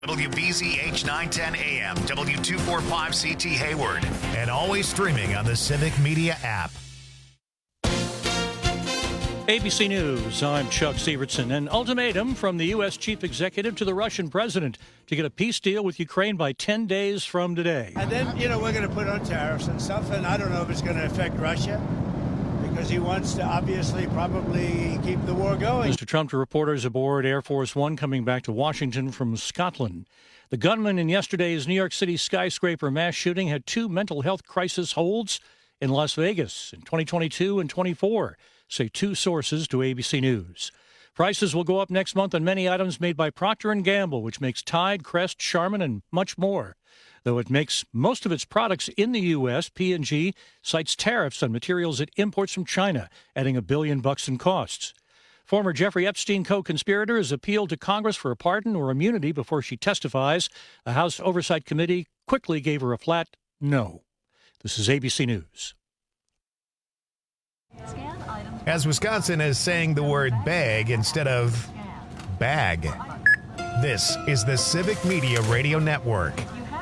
WBZH 910 AM, W245CT Hayward, and always streaming on the Civic Media app. ABC News, I'm Chuck Sievertson. An ultimatum from the U.S. chief executive to the Russian president to get a peace deal with Ukraine by 10 days from today. And then, we're going to put on tariffs and stuff, and I don't know if it's going to affect Russia because he wants to obviously probably keep the war going. Mr. Trump to reporters aboard Air Force One coming back to Washington from Scotland. The gunman in yesterday's New York City skyscraper mass shooting had 2 mental health crisis holds in Las Vegas in 2022 and 24. Say 2 sources to ABC News. Prices will go up next month on many items made by Procter & Gamble, which makes Tide, Crest, Charmin, and much more. Though it makes most of its products in the U.S., P&G cites tariffs on materials it imports from China, adding $1 billion in costs. Former Jeffrey Epstein co-conspirator has appealed to Congress for a pardon or immunity before she testifies. A House Oversight Committee quickly gave her a flat no. This is ABC News. As Wisconsin is saying the word bag instead of bag. This is the Civic Media Radio Network.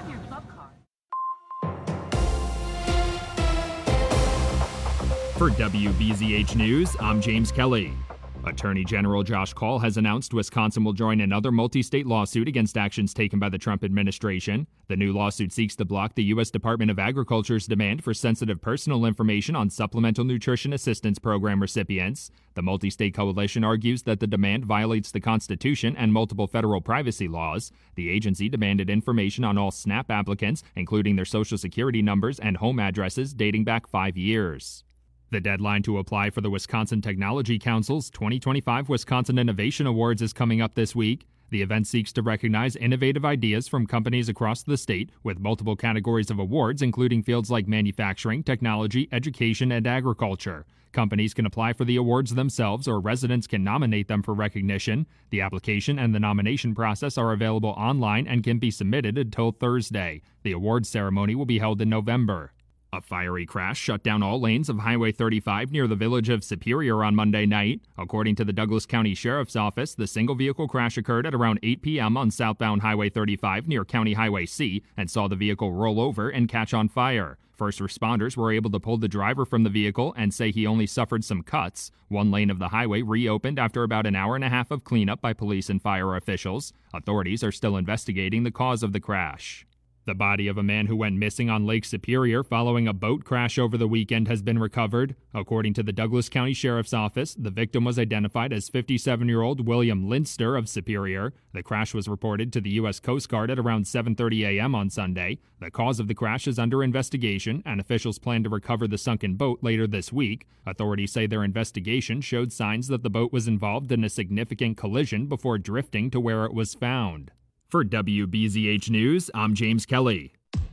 For WBZH News, I'm James Kelly. Attorney General Josh Kaul has announced Wisconsin will join another multi-state lawsuit against actions taken by the Trump administration. The new lawsuit seeks to block the U.S. Department of Agriculture's demand for sensitive personal information on Supplemental Nutrition Assistance Program recipients. The multi-state coalition argues that the demand violates the Constitution and multiple federal privacy laws. The agency demanded information on all SNAP applicants, including their Social Security numbers and home addresses dating back 5 years. The deadline to apply for the Wisconsin Technology Council's 2025 Wisconsin Innovation Awards is coming up this week. The event seeks to recognize innovative ideas from companies across the state with multiple categories of awards, including fields like manufacturing, technology, education, and agriculture. Companies can apply for the awards themselves, or residents can nominate them for recognition. The application and the nomination process are available online and can be submitted until Thursday. The awards ceremony will be held in November. A fiery crash shut down all lanes of Highway 35 near the village of Superior on Monday night. According to the Douglas County Sheriff's Office, the single-vehicle crash occurred at around 8 p.m. on southbound Highway 35 near County Highway C and saw the vehicle roll over and catch on fire. First responders were able to pull the driver from the vehicle and say he only suffered some cuts. One lane of the highway reopened after about an hour and a half of cleanup by police and fire officials. Authorities are still investigating the cause of the crash. The body of a man who went missing on Lake Superior following a boat crash over the weekend has been recovered. According to the Douglas County Sheriff's Office, the victim was identified as 57-year-old William Lindster of Superior. The crash was reported to the U.S. Coast Guard at around 7:30 a.m. on Sunday. The cause of the crash is under investigation, and officials plan to recover the sunken boat later this week. Authorities say their investigation showed signs that the boat was involved in a significant collision before drifting to where it was found. For WBZH News, I'm James Kelly.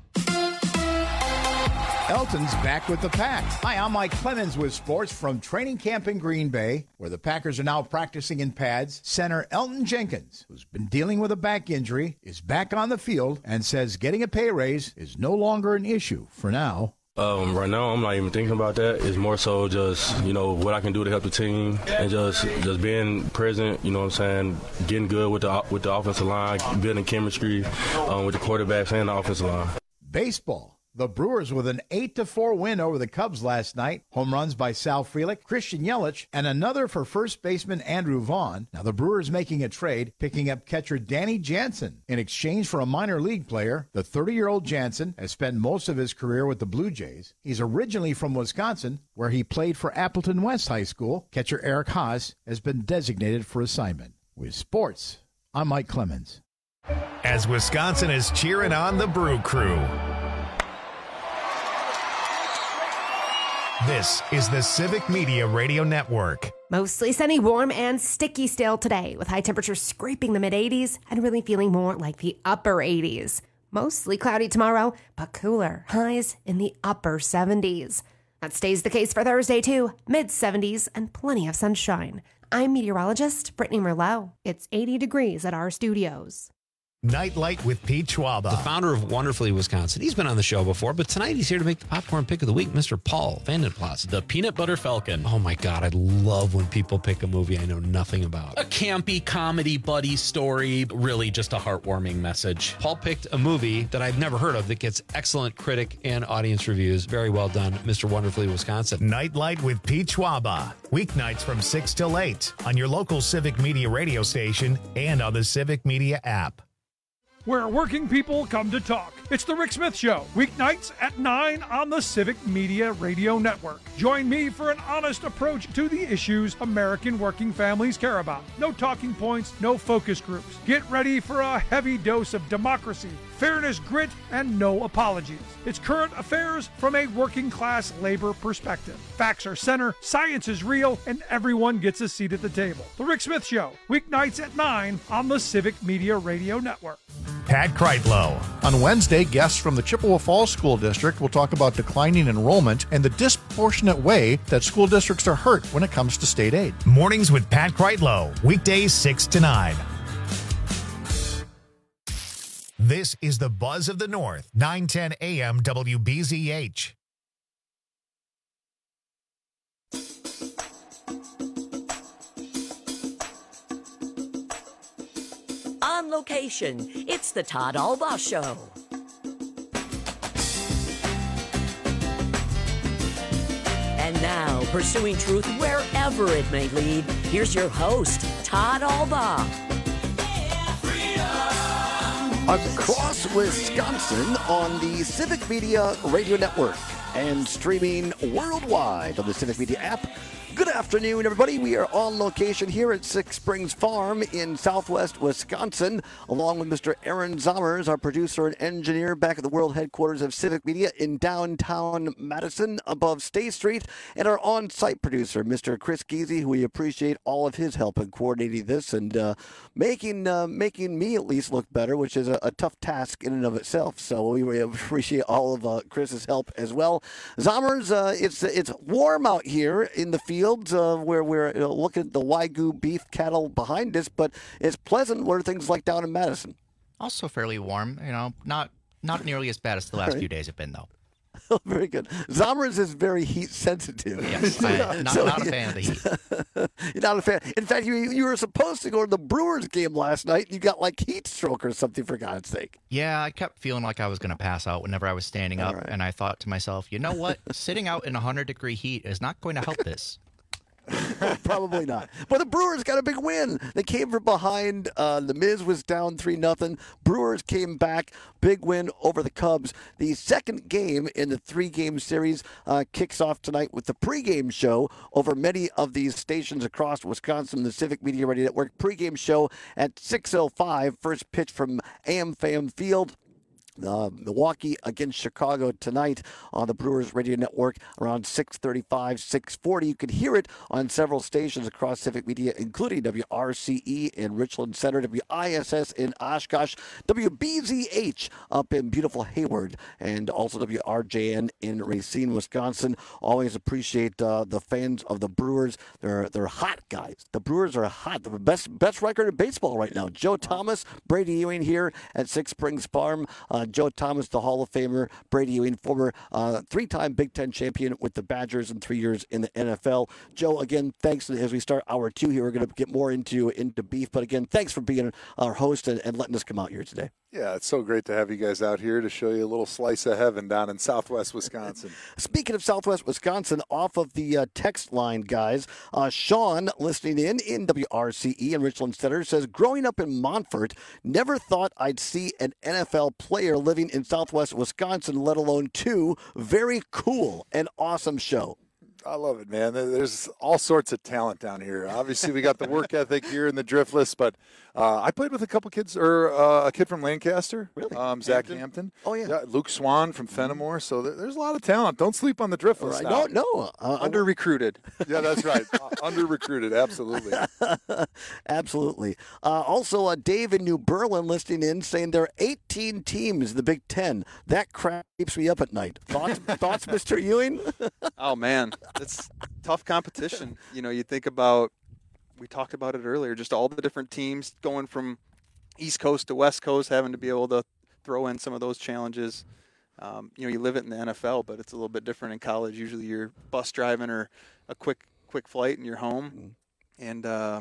Elton's back with the Pack. Hi, I'm Mike Clemens with sports from training camp in Green Bay, where the Packers are now practicing in pads. Center Elton Jenkins, who's been dealing with a back injury, is back on the field and says getting a pay raise is no longer an issue for now. Right now, I'm not even thinking about that. It's more so just, what I can do to help the team and just being present, what I'm saying, getting good with the offensive line, building chemistry with the quarterbacks and the offensive line. Baseball. The Brewers with an 8-4 win over the Cubs last night. Home runs by Sal Frelick, Christian Yelich, and another for first baseman Andrew Vaughn. Now the Brewers making a trade, picking up catcher Danny Jansen in exchange for a minor league player. The 30-year-old Jansen has spent most of his career with the Blue Jays. He's originally from Wisconsin, where he played for Appleton West High School. Catcher Eric Haas has been designated for assignment. With sports, I'm Mike Clemens. As Wisconsin is cheering on the Brew Crew. This is the Civic Media Radio Network. Mostly sunny, warm, and sticky still today, with high temperatures scraping the mid-80s and really feeling more like the upper 80s. Mostly cloudy tomorrow, but cooler, highs in the upper 70s. That stays the case for Thursday, too, mid-70s and plenty of sunshine. I'm meteorologist Brittany Merlot. It's 80 degrees at our studios. Nightlight with Pete Schwaba. The founder of Wonderfully Wisconsin. He's been on the show before, but tonight he's here to make the popcorn pick of the week, Mr. Paul Vandenplas. The Peanut Butter Falcon. Oh my God, I love when people pick a movie I know nothing about. A campy comedy buddy story, really just a heartwarming message. Paul picked a movie that I've never heard of that gets excellent critic and audience reviews. Very well done, Mr. Wonderfully Wisconsin. Nightlight with Pete Schwaba. Weeknights from 6 till 8 on your local Civic Media radio station and on the Civic Media app. Where working people come to talk. It's The Rick Smith Show, weeknights at 9 on the Civic Media Radio Network. Join me for an honest approach to the issues American working families care about. No talking points, no focus groups. Get ready for a heavy dose of democracy, fairness, grit, and no apologies. It's current affairs from a working class labor perspective. Facts are center, science is real, and everyone gets a seat at the table. The Rick Smith Show, weeknights at 9 on the Civic Media Radio Network. Pat Kreitlow. On Wednesday, guests from the Chippewa Falls School District will talk about declining enrollment and the disproportionate way that school districts are hurt when it comes to state aid. Mornings with Pat Kreitlow, weekdays 6 to 9. This is the Buzz of the North, 910 AM WBZH. On location, it's the Todd Albaugh Show. And now, pursuing truth wherever it may lead, here's your host, Todd Albaugh. Across Wisconsin on the Civic Media Radio Network and streaming worldwide on the Civic Media app. Good afternoon, everybody. We are on location here at Six Springs Farm in southwest Wisconsin, along with Mr. Aaron Zommers, our producer and engineer, back at the world headquarters of Civic Media in downtown Madison above State Street, and our on-site producer, Mr. Chris Geezy, who we appreciate all of his help in coordinating this and making me at least look better, which is a tough task in and of itself. So we appreciate all of Chris's help as well. Zommers, it's warm out here in the field. Where we're looking at the Wagyu beef cattle behind us, but it's pleasant. What are things like down in Madison? Also fairly warm, not nearly as bad as the last few days have been, though. Very good. Zommers is very heat sensitive. Yes, I'm not a fan of the heat. You're not a fan. In fact, you were supposed to go to the Brewers game last night. You got like heat stroke or something, for God's sake. Yeah, I kept feeling like I was going to pass out whenever I was standing up, and I thought to myself, you know what? Sitting out in 100-degree heat is not going to help this. Probably not. But the Brewers got a big win. They came from behind. The Miz was down 3-0. Brewers came back. Big win over the Cubs. The second game in the 3-game series kicks off tonight with the pregame show over many of these stations across Wisconsin, the Civic Media Radio Network. Pregame show at 6:05. First pitch from AmFam Field. Milwaukee against Chicago tonight on the Brewers Radio Network around 6:35, 6:40. You can hear it on several stations across Civic Media, including WRCE in Richland Center, WISS in Oshkosh, WBZH up in beautiful Hayward, and also WRJN in Racine, Wisconsin. Always appreciate the fans of the Brewers. They're hot guys. The Brewers are hot. The best record in baseball right now. Joe Thomas, Brady Ewing here at Six Springs Farm. Joe Thomas, the Hall of Famer, Brady Ewing, former 3-time Big Ten champion with the Badgers and 3 years in the NFL. Joe, again, thanks. As we start hour 2 here, we're going to get more into beef. But again, thanks for being our host and letting us come out here today. Yeah, it's so great to have you guys out here to show you a little slice of heaven down in southwest Wisconsin. Speaking of southwest Wisconsin, off of the text line, guys, Sean, listening in WRCE in Richland Center, says, growing up in Montfort, never thought I'd see an NFL player living in southwest Wisconsin, let alone 2. Very cool and awesome show. I love it, man. There's all sorts of talent down here. Obviously, we got the work ethic here in the Driftless, but I played with a couple kids, or a kid from Lancaster, really? Zach Hampton. Oh, yeah. Luke Swan from Fenimore. So there's a lot of talent. Don't sleep on the Driftless. Right. No. Under-recruited. Yeah, that's right. Under-recruited, absolutely. Absolutely. Also, Dave in New Berlin listening in, saying there are 18 teams in the Big Ten. That crap keeps me up at night. Thoughts, Mr. Ewing? Oh, man. It's tough competition. You think about, we talked about it earlier, just all the different teams going from East Coast to West Coast, having to be able to throw in some of those challenges. You live it in the NFL, but it's a little bit different in college. Usually you're bus driving or a quick flight and you're home. And,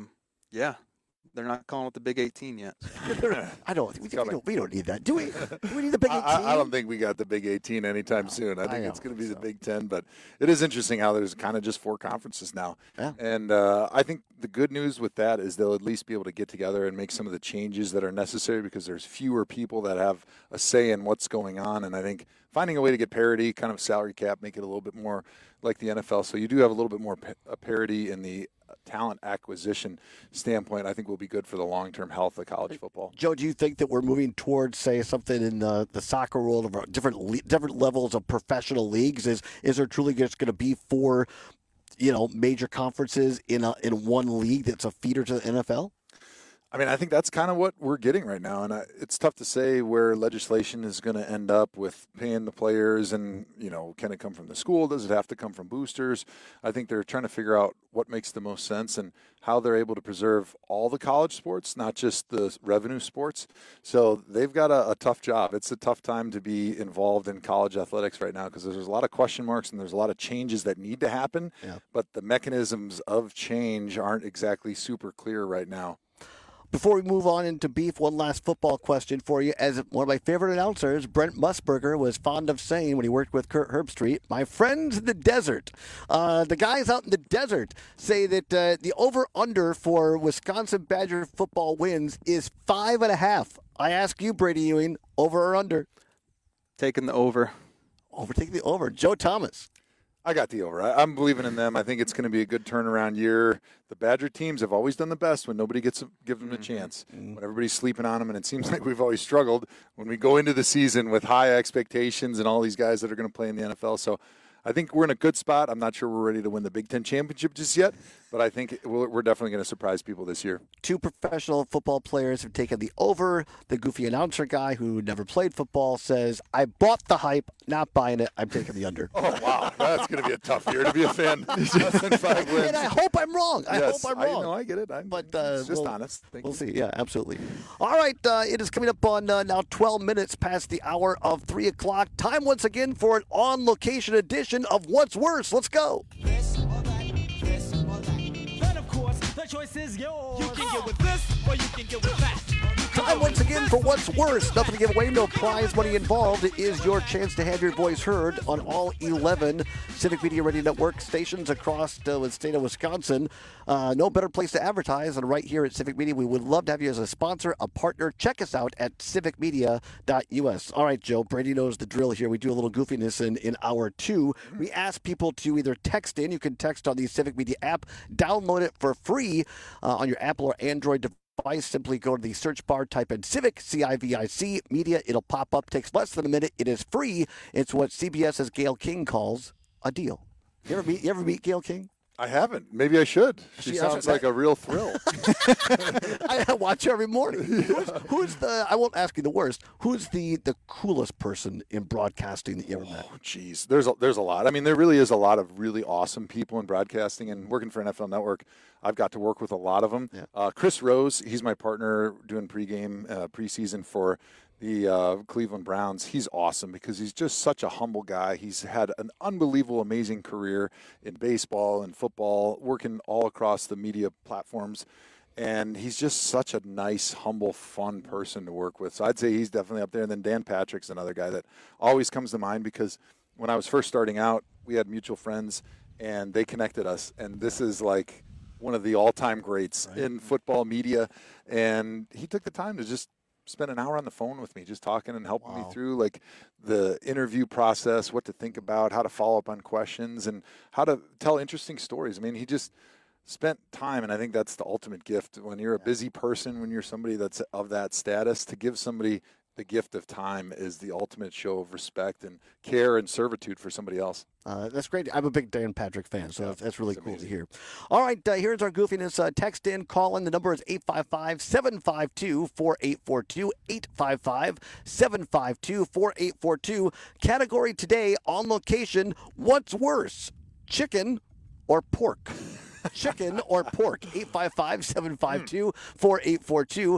they're not calling it the Big 18 yet. We don't need that. Do we? Do we need the Big 18? I don't think we got the Big 18 anytime soon. I think it's going to be the Big 10. But it is interesting how there's kind of just 4 conferences now. Yeah. And I think the good news with that is they'll at least be able to get together and make some of the changes that are necessary because there's fewer people that have a say in what's going on. And I think finding a way to get parity, kind of salary cap, make it a little bit more like the NFL. So you do have a little bit more parity in the talent acquisition standpoint, I think will be good for the long-term health of college football. Joe, do you think that we're moving towards, say, something in the soccer world of different levels of professional leagues? Is there truly just going to be 4, major conferences in one league that's a feeder to the NFL? I mean, I think that's kind of what we're getting right now, and it's tough to say where legislation is going to end up with paying the players and, can it come from the school? Does it have to come from boosters? I think they're trying to figure out what makes the most sense and how they're able to preserve all the college sports, not just the revenue sports. So they've got a tough job. It's a tough time to be involved in college athletics right now because there's a lot of question marks and there's a lot of changes that need to happen, but the mechanisms of change aren't exactly super clear right now. Before we move on into beef, one last football question for you. As one of my favorite announcers, Brent Musburger, was fond of saying when he worked with Kurt Herbstreit, my friends in the desert. The guys out in the desert say that the over-under for Wisconsin Badger football wins is 5.5. I ask you, Brady Ewing, over or under? Taking the over. Taking the over. Joe Thomas. I got the over. I'm believing in them. I think it's going to be a good turnaround year. The Badger teams have always done the best when nobody gives them a chance, when everybody's sleeping on them, and it seems like we've always struggled when we go into the season with high expectations and all these guys that are going to play in the NFL. So I think we're in a good spot. I'm not sure we're ready to win the Big Ten championship just yet, but I think we're definitely going to surprise people this year. 2 professional football players have taken the over. The goofy announcer guy who never played football says, I bought the hype, not buying it. I'm taking the under. Oh, wow. That's going to be a tough year to be a fan. Less than 5 wins. And I hope I'm wrong. I I get it. It's just honest. We'll see. Yeah, absolutely. All right. It is coming up on now 12 minutes past the hour of 3 o'clock. Time once again for an on-location edition of What's Worse. Let's go. This or that. Then, of course, the choice is yours. You can get with this or you can get with that. Time once again for What's Worse. Nothing to give away, no prize money involved. It is your chance to have your voice heard on all 11 Civic Media Radio Network stations across the state of Wisconsin. No better place to advertise than right here at Civic Media. We would love to have you as a sponsor, a partner. Check us out at civicmedia.us. All right, Joe, Brady knows the drill here. We do a little goofiness in hour 2. We ask people to either text in. You can text on the Civic Media app. Download it for free on your Apple or Android device. Simply go to the search bar, type in Civic, C-I-V-I-C, Media. It'll pop up. Takes less than a minute. It is free. It's what CBS's Gayle King calls a deal. You ever meet Gayle King? I haven't. Maybe I should. She sounds like a real thrill. I watch her every morning. Who's the? I won't ask you the worst. Who's the coolest person in broadcasting that you ever met? Oh, geez, there's a lot. I mean, there really is a lot of really awesome people in broadcasting. And working for NFL Network, I've got to work with a lot of them. Yeah. Chris Rose, he's my partner doing preseason for the Cleveland Browns. He's awesome because he's just such a humble guy. He's had an unbelievable, amazing career in baseball and football, working all across the media platforms. And he's just such a nice, humble, fun person to work with. So I'd say he's definitely up there. And then Dan Patrick's another guy that always comes to mind because when I was first starting out, we had mutual friends, and they connected us. And this is like one of the all-time greats in football media. And he took the time to just spent an hour on the phone with me, just talking and helping me through like the interview process, what to think about, how to follow up on questions, and how to tell interesting stories. I mean, he just spent time, and I think that's the ultimate gift. When you're a busy person, when you're somebody that's of that status, to give somebody the gift of time is the ultimate show of respect and care and servitude for somebody else. That's great. I'm a big Dan Patrick fan, so that's really cool to hear. All right, here's our goofiness. Text in, call in. The number is 855-752-4842, 855-752-4842. Category today, on location, what's worse, chicken or pork? chicken or pork? 855-752-4842,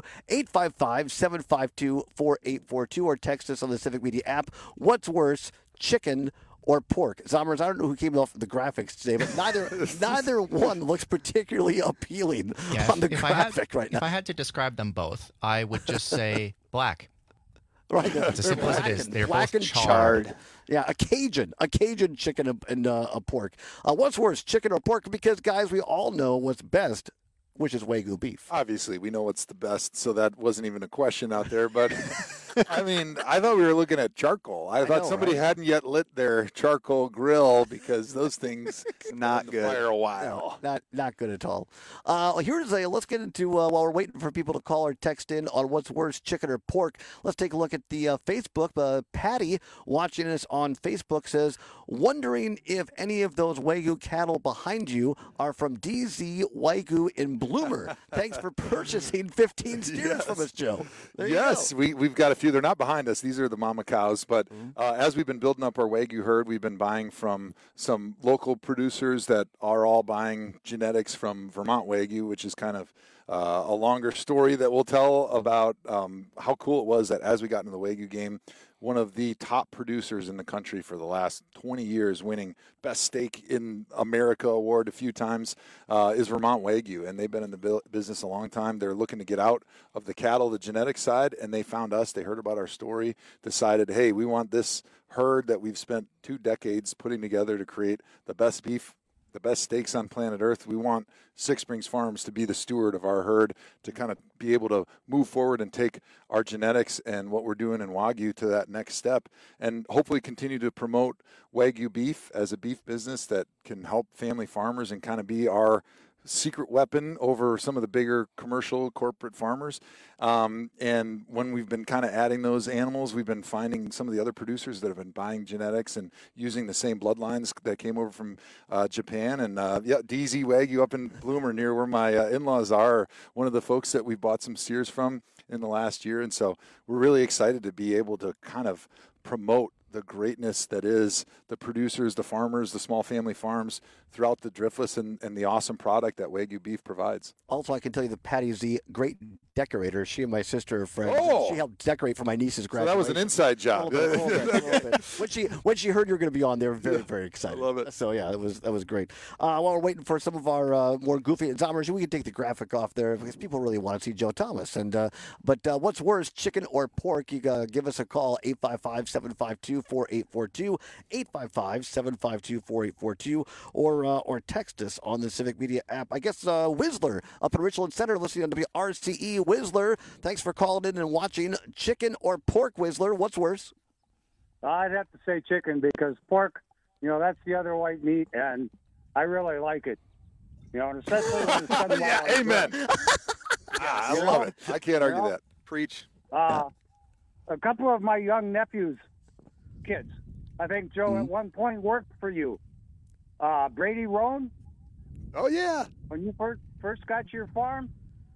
855-752-4842, or text us on the Civic Media app. What's worse, chicken or pork? Zommers, I don't know who came off the graphics today, but neither one looks particularly appealing on the graphic right now. If I had to describe them both, I would just say black. Right. It's as simple as it is. They're black both and charred. Yeah, a Cajun chicken and a pork. What's worse, chicken or pork? Because, guys, we all know what's best, which is Wagyu beef. Obviously, we know what's the best, so that wasn't even a question out there. But, I mean, I thought we were looking at charcoal. I thought somebody hadn't yet lit their charcoal grill because those things not good. Fire a while. No, not good at all. Let's get into, while we're waiting for people to call or text in on what's worse, chicken or pork, let's take a look at the Facebook. Patty, watching us on Facebook, says, wondering if any of those Wagyu cattle behind you are from DZ Wagyu in Bloomer. Thanks for purchasing 15 steers from us, Joe. There you go. We've got a few. They're not behind us. These are the mama cows. But as we've been building up our Wagyu herd, we've been buying from some local producers that are all buying genetics from Vermont Wagyu, which is kind of a longer story that we'll tell about how cool it was that as we got into the Wagyu game, one of the top producers in the country for the last 20 years, winning Best Steak in America award a few times, is Vermont Wagyu. And they've been in the business a long time. They're looking to get out of the cattle, the genetic side, and they found us. They heard about our story, decided, hey, we want this herd that we've spent 2 decades putting together to create the best beef, the best steaks on planet Earth. We want Six Springs Farms to be the steward of our herd, to kind of be able to move forward and take our genetics and what we're doing in Wagyu to that next step, and hopefully continue to promote Wagyu beef as a beef business that can help family farmers and kind of be our secret weapon over some of the bigger commercial corporate farmers. And when we've been kind of adding those animals, we've been finding some of the other producers that have been buying genetics and using the same bloodlines that came over from Japan. And DZ Wagyu up in Bloomer, near where my in-laws are, one of the folks that we bought some steers from in the last year. And so we're really excited to be able to kind of promote the greatness that is the producers, the farmers, the small family farms throughout the Driftless, and the awesome product that Wagyu beef provides. Also, I can tell you that Patty Z, great decorator. She and my sister are friends. Oh. She helped decorate for my niece's graduation. So that was an inside job. A little bit. When she heard you were going to be on, they were very, very excited. I love it. So, yeah, that was great. While we're waiting for some of our more goofy Zommers, we can take the graphic off there because people really want to see Joe Thomas. But what's worse, chicken or pork? You give us a call, 855-752-4842, 855-752-4842, or text us on the Civic Media app. I guess Whistler up in Richland Center listening on WRCE. Whistler, thanks for calling in and watching. Chicken or pork, Whistler? What's worse? I'd have to say chicken, because pork, that's the other white meat, and I really like it. And especially when it's done yeah, amen. I love it. I can't argue that. Preach. A couple of my young nephews' kids, I think, Joe, at one point worked for you. Brady Roan. Oh, yeah. When you first got your farm,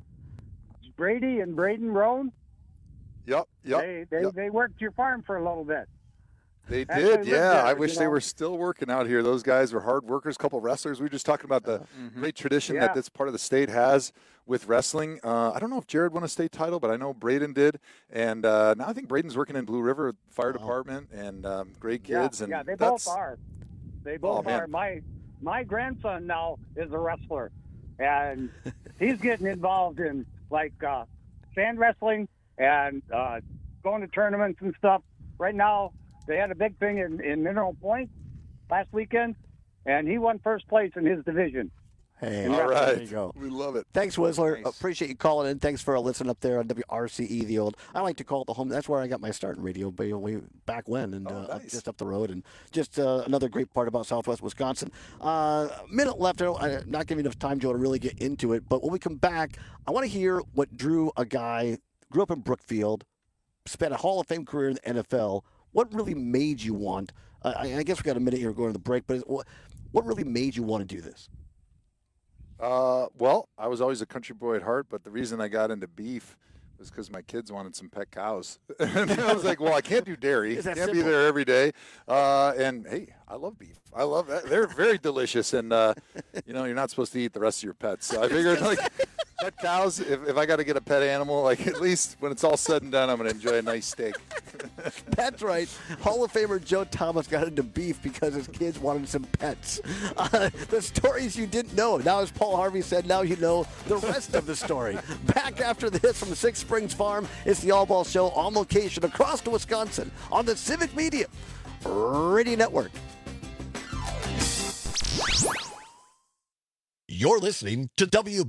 Brady and Braden Roan. Yep. They worked your farm for a little bit. They did, yeah. I wish they were still working out here. Those guys were hard workers, a couple of wrestlers. We were just talking about the great tradition that this part of the state has with wrestling. I don't know if Jared won a state title, but I know Braden did. And now I think Braden's working in Blue River Fire Department, and great kids. Yeah, they both are. They both are. My grandson now is a wrestler, and he's getting involved in sand wrestling and going to tournaments and stuff. Right now, they had a big thing in Mineral Point last weekend, and he won first place in his division. Hey, all right. There you go. We love it. Thanks, Whistler. Nice. Appreciate you calling in. Thanks for listening up there on WRCE, the old. I like to call it the home. That's where I got my start in radio way back when, and just up the road. And just another great part about Southwest Wisconsin. Minute left. I'm not giving enough time, Joe, to really get into it. But when we come back, I want to hear what drew a guy, grew up in Brookfield, spent a Hall of Fame career in the NFL. What really made you want? I guess we got a minute here going to the break, but what really made you want to do this? Well, I was always a country boy at heart, but the reason I got into beef was because my kids wanted some pet cows. And I was like, well, I can't do dairy. Is that Can't simple? be there every day. And, hey, I love beef. I love that. They're very delicious. And, you're not supposed to eat the rest of your pets. So I figured, like, pet cows, if I got to get a pet animal, like, at least when it's all said and done, I'm going to enjoy a nice steak. That's right. Hall of Famer Joe Thomas got into beef because his kids wanted some pets. The stories you didn't know. Now, as Paul Harvey said, now you know the rest of the story. Back after this from Six Springs Farm, it's the All Ball Show on location across to Wisconsin on the Civic Media Radio Network. You're listening to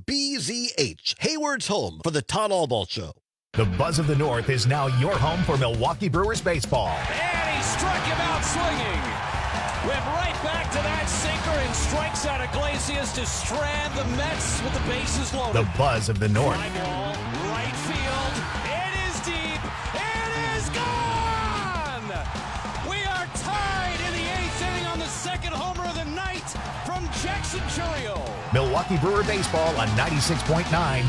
WBZH, Hayward's home for the Todd Allball Show. The Buzz of the North is now your home for Milwaukee Brewers baseball. And he struck him out swinging. Went right back to that sinker and strikes out Iglesias to strand the Mets with the bases loaded. The Buzz of the North. Fly ball, right field. It is deep. It is gone. We are tied in the 8th inning on the second homer of the night from Jackson Chourio. Milwaukee Brewer baseball on 96.9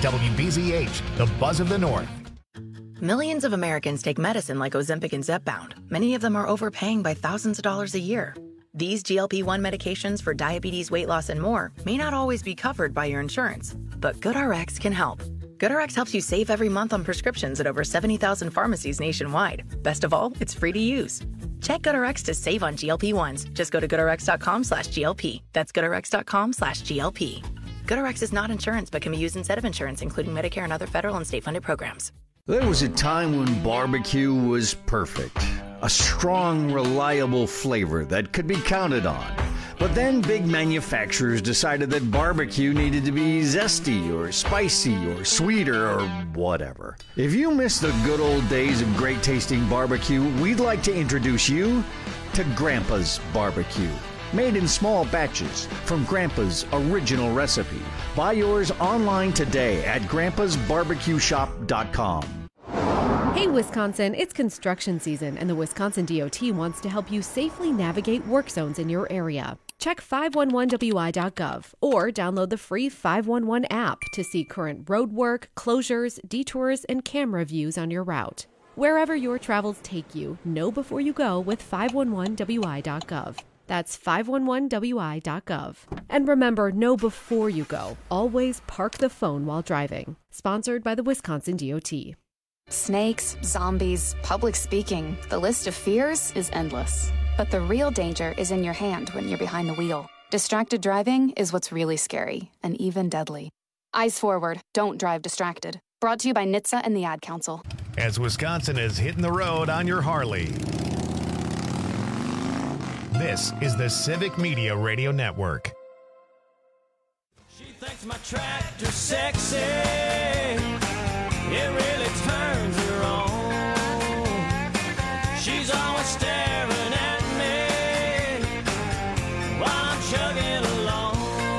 WBZH. The Buzz of the North. Millions of Americans take medicine like Ozempic and Zepbound. Many of them are overpaying by thousands of dollars a year. These GLP-1 medications for diabetes, weight loss, and more may not always be covered by your insurance, but GoodRx can help. GoodRx helps you save every month on prescriptions at over 70,000 pharmacies nationwide. Best of all, it's free to use. Check GoodRx to save on GLP-1s. Just go to GoodRx.com/GLP. That's GoodRx.com/GLP. GoodRx is not insurance, but can be used instead of insurance, including Medicare and other federal and state-funded programs. There was a time when barbecue was perfect. A strong, reliable flavor that could be counted on. But then big manufacturers decided that barbecue needed to be zesty or spicy or sweeter or whatever. If you miss the good old days of great tasting barbecue, we'd like to introduce you to Grandpa's Barbecue. Made in small batches from Grandpa's original recipe. Buy yours online today at grandpasbarbecueshop.com. Hey Wisconsin, it's construction season and the Wisconsin DOT wants to help you safely navigate work zones in your area. Check 511wi.gov or download the free 511 app to see current road work, closures, detours, and camera views on your route. Wherever your travels take you, know before you go with 511wi.gov. That's 511wi.gov. And remember, know before you go. Always park the phone while driving. Sponsored by the Wisconsin DOT. Snakes, zombies, public speaking. The list of fears is endless. But the real danger is in your hand when you're behind the wheel. Distracted driving is what's really scary and even deadly. Eyes forward. Don't drive distracted. Brought to you by NHTSA and the Ad Council. As Wisconsin is hitting the road on your Harley. This is the Civic Media Radio Network. She thinks my tractor's sexy. It really turns her on. She's always staring at me while I'm chugging along.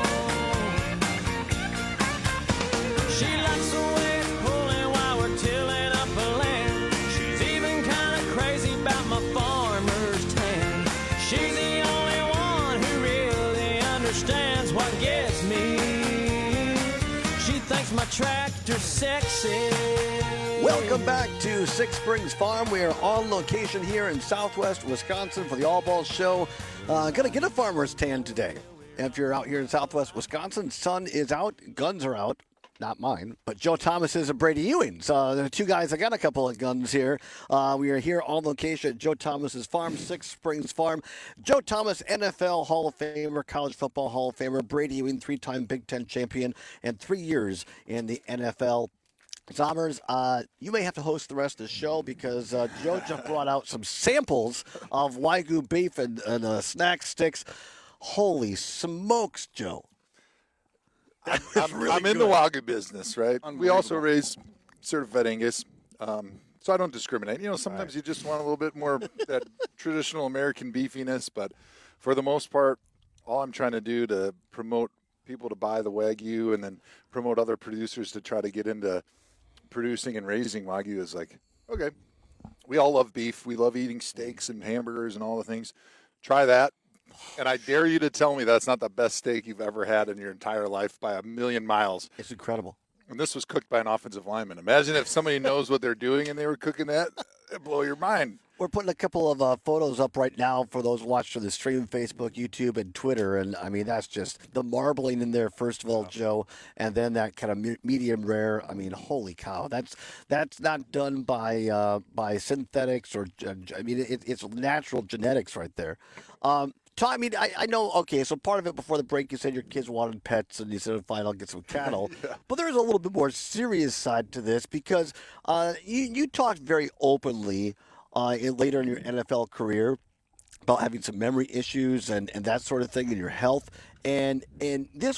She likes the way it's pulling while we're tilling up a land. She's even kind of crazy about my farmer's tan. She's the only one who really understands what gets me. She thinks my tractor's sexy. Welcome back to Six Springs Farm. We are on location here in southwest Wisconsin for the All Ball Show. Gonna get a farmer's tan today. If you're out here in southwest Wisconsin, sun is out, guns are out. Not mine, but Joe Thomas is a Brady Ewing. So the two guys, I got a couple of guns here. We are here on location at Joe Thomas's farm, Six Springs Farm. Joe Thomas, NFL Hall of Famer, College Football Hall of Famer, Brady Ewing, 3-time Big Ten champion, and 3 years in the NFL. Zommers, you may have to host the rest of the show because Joe just brought out some samples of Wagyu beef and snack sticks. Holy smokes, Joe. I'm in the Wagyu business, right? We also raise certified Angus, so I don't discriminate. You know, sometimes you just want a little bit more that traditional American beefiness, but for the most part, all I'm trying to do to promote people to buy the Wagyu and then promote other producers to try to get into producing and raising Wagyu is like, okay, we all love beef. We love eating steaks and hamburgers and all the things. Try that. And I dare you to tell me that's not the best steak you've ever had in your entire life by a million miles. It's incredible. And this was cooked by an offensive lineman. Imagine if somebody knows what they're doing and they were cooking that. It'd blow your mind. We're putting a couple of photos up right now for those watching the stream, Facebook, YouTube, and Twitter. And, I mean, that's just the marbling in there, first of all, Joe, and then that kind of medium rare. I mean, holy cow. That's not done by synthetics or, I mean, it's natural genetics right there. Tom, I mean, I know, okay, so part of it before the break, you said your kids wanted pets, and you said, fine, I'll get some cattle. Yeah. But there's a little bit more serious side to this because you talked very openly later in your NFL career about having some memory issues and that sort of thing in your health. And this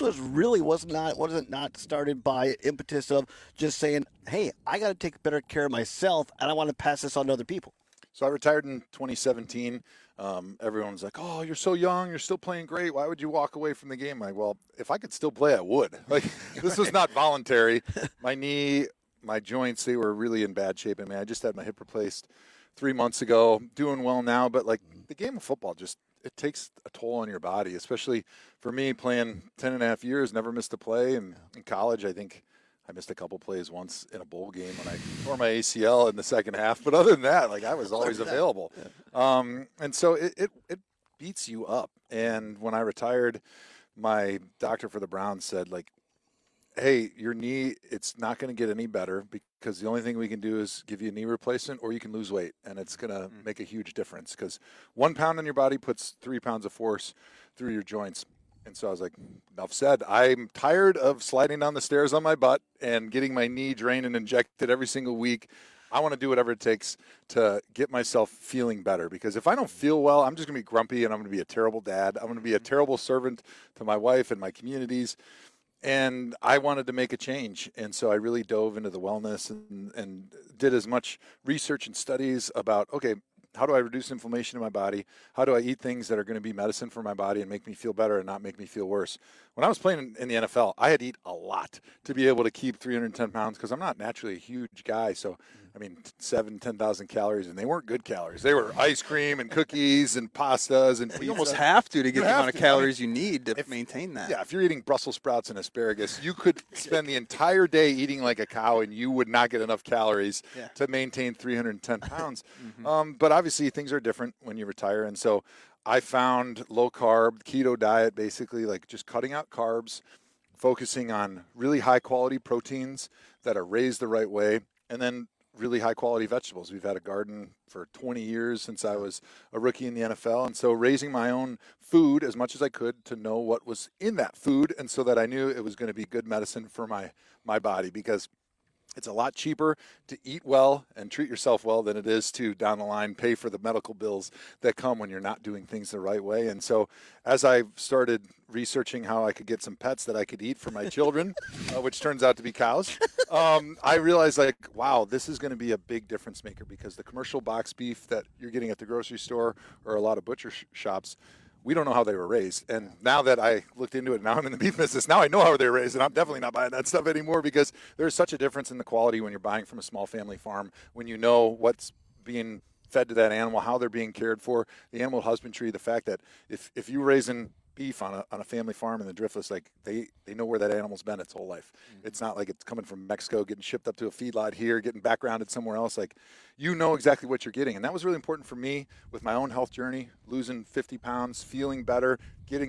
wasn't not started by impetus of just saying, hey, I got to take better care of myself, and I want to pass this on to other people. So I retired in 2017. Everyone's like, oh, you're so young. You're still playing great. Why would you walk away from the game? I'm like, well, if I could still play, I would. Like, this was not voluntary. My knee, my joints, they were really in bad shape. I mean, I just had my hip replaced 3 months ago. Doing well now, but, like, the game of football just – it takes a toll on your body, especially for me playing 10 and a half years, never missed a play. And in college, I think – I missed a couple plays once in a bowl game when I tore my ACL in the second half. But other than that, like, I was always available. And so it beats you up. And when I retired, my doctor for the Browns said, like, hey, your knee, it's not going to get any better because the only thing we can do is give you a knee replacement or you can lose weight. And it's going to make a huge difference because 1 pound on your body puts 3 pounds of force through your joints. And so I was like, enough said. I'm tired of sliding down the stairs on my butt and getting my knee drained and injected every single week. I want to do whatever it takes to get myself feeling better because if I don't feel well, I'm just going to be grumpy and I'm going to be a terrible dad. I'm going to be a terrible servant to my wife and my communities. And I wanted to make a change. And so I really dove into the wellness and did as much research and studies about, okay, how do I reduce inflammation in my body? How do I eat things that are going to be medicine for my body and make me feel better and not make me feel worse? When I was playing in the NFL, I had to eat a lot to be able to keep 310 pounds because I'm not naturally a huge guy. So, I mean, 10,000 calories, and they weren't good calories. They were ice cream and cookies and pastas and pizza. You almost have to get the amount of calories you need to maintain that. Yeah, if you're eating Brussels sprouts and asparagus, you could spend the entire day eating like a cow, and you would not get enough calories to maintain 310 pounds. But obviously, things are different when you retire, and so I found low-carb, keto diet, basically like just cutting out carbs, focusing on really high-quality proteins that are raised the right way, and then really high-quality vegetables. We've had a garden for 20 years since I was a rookie in the NFL, and so raising my own food as much as I could to know what was in that food and so that I knew it was going to be good medicine for my body because it's a lot cheaper to eat well and treat yourself well than it is to, down the line, pay for the medical bills that come when you're not doing things the right way. And so as I started researching how I could get some pets that I could eat for my children, which turns out to be cows, I realized, like, wow, this is going to be a big difference maker because the commercial box beef that you're getting at the grocery store or a lot of butcher shops, we don't know how they were raised. And now that I looked into it, now I'm in the beef business, now I know how they were raised, and I'm definitely not buying that stuff anymore because there's such a difference in the quality when you're buying from a small family farm, when you know what's being fed to that animal, how they're being cared for, the animal husbandry, the fact that if you're raising beef on a family farm in the Driftless, like they know where that animal's been its whole life. It's not like it's coming from Mexico, getting shipped up to a feedlot here, getting backgrounded somewhere else. Like, you know exactly what you're getting. And that was really important for me with my own health journey, losing 50 pounds, feeling better,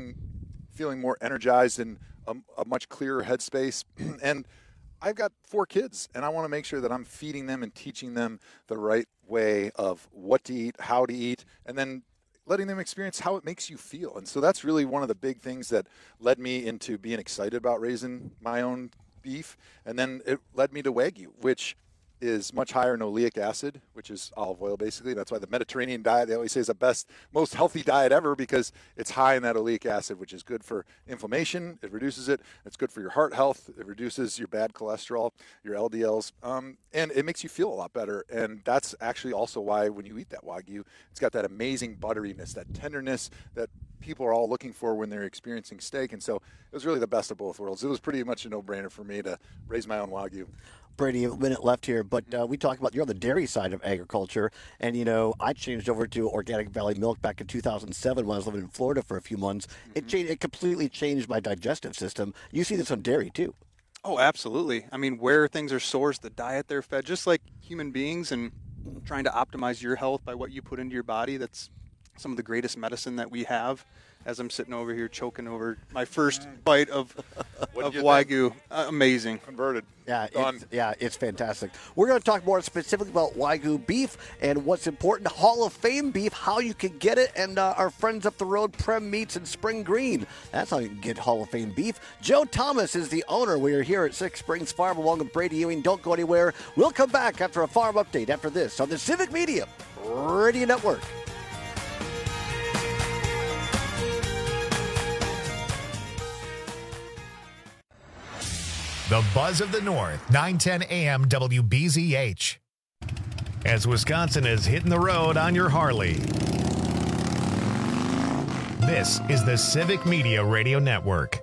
feeling more energized and a much clearer headspace. And I've got 4 kids, and I want to make sure that I'm feeding them and teaching them the right way of what to eat, how to eat, and then letting them experience how it makes you feel. And so that's really one of the big things that led me into being excited about raising my own beef. And then it led me to Wagyu, which is much higher in oleic acid, which is olive oil basically. That's why the Mediterranean diet, they always say, is the best, most healthy diet ever because it's high in that oleic acid, which is good for inflammation. It reduces it. It's good for your heart health. It reduces your bad cholesterol, your LDLs, and it makes you feel a lot better. And that's actually also why when you eat that Wagyu, it's got that amazing butteriness, that tenderness that people are all looking for when they're experiencing steak. And so it was really the best of both worlds. It was pretty much a no-brainer for me to raise my own Wagyu. Brady, a minute left here, but we talked about you're on the dairy side of agriculture, and I changed over to Organic Valley Milk back in 2007 when I was living in Florida for a few months. It completely changed my digestive system. You see this on dairy too. Oh, absolutely. I mean, where things are sourced, the diet they're fed, just like human beings, and trying to optimize your health by what you put into your body. That's some of the greatest medicine that we have. As I'm sitting over here choking over my first bite of Wagyu. Amazing. Converted. Yeah, it's fantastic. We're going to talk more specifically about Wagyu beef and what's important, Hall of Fame beef, how you can get it, and our friends up the road, Prem Meats in Spring Green. That's how you can get Hall of Fame beef. Joe Thomas is the owner. We are here at Six Springs Farm along with Brady Ewing. Don't go anywhere. We'll come back after a farm update after this on the Civic Media Radio Network. The Buzz of the North, 910 AM WBZH. As Wisconsin is hitting the road on your Harley. This is the Civic Media Radio Network.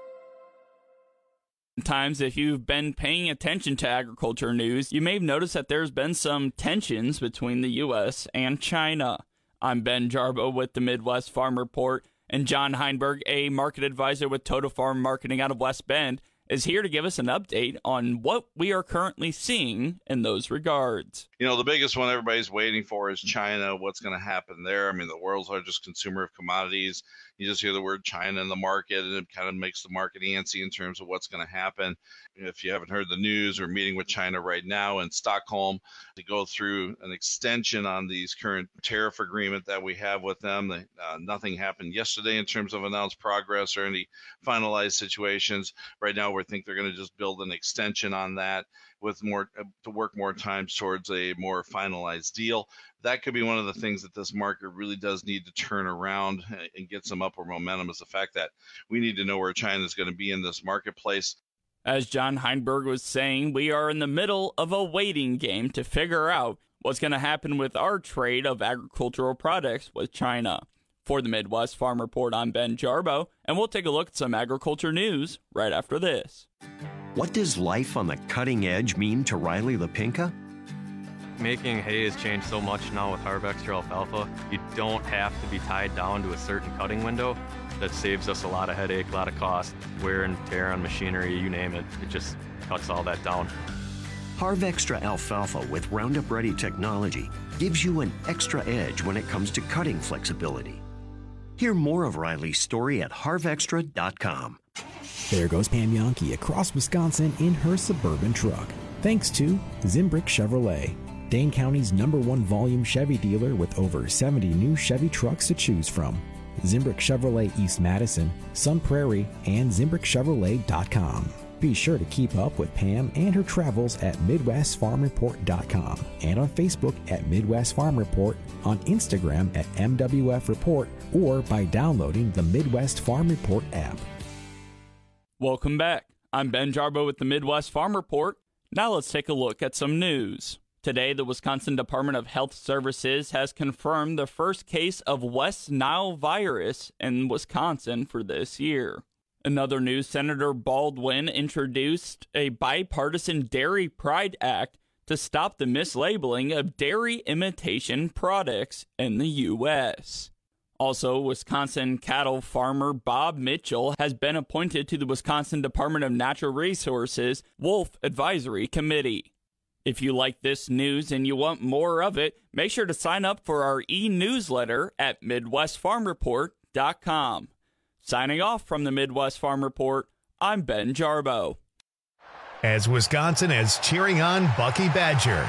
Sometimes, if you've been paying attention to agriculture news, you may have noticed that there's been some tensions between the U.S. and China. I'm Ben Jarbo with the Midwest Farm Report, and John Heinberg, a market advisor with Total Farm Marketing out of West Bend, is here to give us an update on what we are currently seeing in those regards. You know, the biggest one everybody's waiting for is China. What's going to happen there? I mean, the world's largest consumer of commodities. You just hear the word China in the market, and it kind of makes the market antsy in terms of what's going to happen. If you haven't heard the news, we're meeting with China right now in Stockholm to go through an extension on these current tariff agreement that we have with them. Nothing happened yesterday in terms of announced progress or any finalized situations. Right now, we think they're going to just build an extension on that with more to work more times towards a more finalized deal. That could be one of the things that this market really does need to turn around and get some upward momentum, is the fact that we need to know where China is going to be in this marketplace. As John Heinberg was saying, we are in the middle of a waiting game to figure out what's going to happen with our trade of agricultural products with China. For the Midwest Farm Report, I'm Ben Jarbo, and we'll take a look at some agriculture news right after this. What does life on the cutting edge mean to Riley LaPinka? Making hay has changed so much now with Harvextra alfalfa. You don't have to be tied down to a certain cutting window. That saves us a lot of headache, a lot of cost, wear and tear on machinery, you name it. It just cuts all that down. Harvextra alfalfa with Roundup Ready technology gives you an extra edge when it comes to cutting flexibility. Hear more of Riley's story at harvextra.com. There goes Pam Yonke across Wisconsin in her Suburban truck. Thanks to Zimbrick Chevrolet, Dane County's #1 volume Chevy dealer with over 70 new Chevy trucks to choose from. Zimbrick Chevrolet East Madison, Sun Prairie, and ZimbrickChevrolet.com. Be sure to keep up with Pam and her travels at MidwestFarmReport.com and on Facebook at Midwest Farm Report, on Instagram at MWF Report, or by downloading the Midwest Farm Report app. Welcome back. I'm Ben Jarbo with the Midwest Farm Report. Now let's take a look at some news. Today, the Wisconsin Department of Health Services has confirmed the first case of West Nile virus in Wisconsin for this year. In other news, Senator Baldwin introduced a bipartisan Dairy Pride Act to stop the mislabeling of dairy imitation products in the U.S. Also, Wisconsin cattle farmer Bob Mitchell has been appointed to the Wisconsin Department of Natural Resources Wolf Advisory Committee. If you like this news and you want more of it, make sure to sign up for our e-newsletter at MidwestFarmReport.com. Signing off from the Midwest Farm Report, I'm Ben Jarbo. As Wisconsin is cheering on Bucky Badger.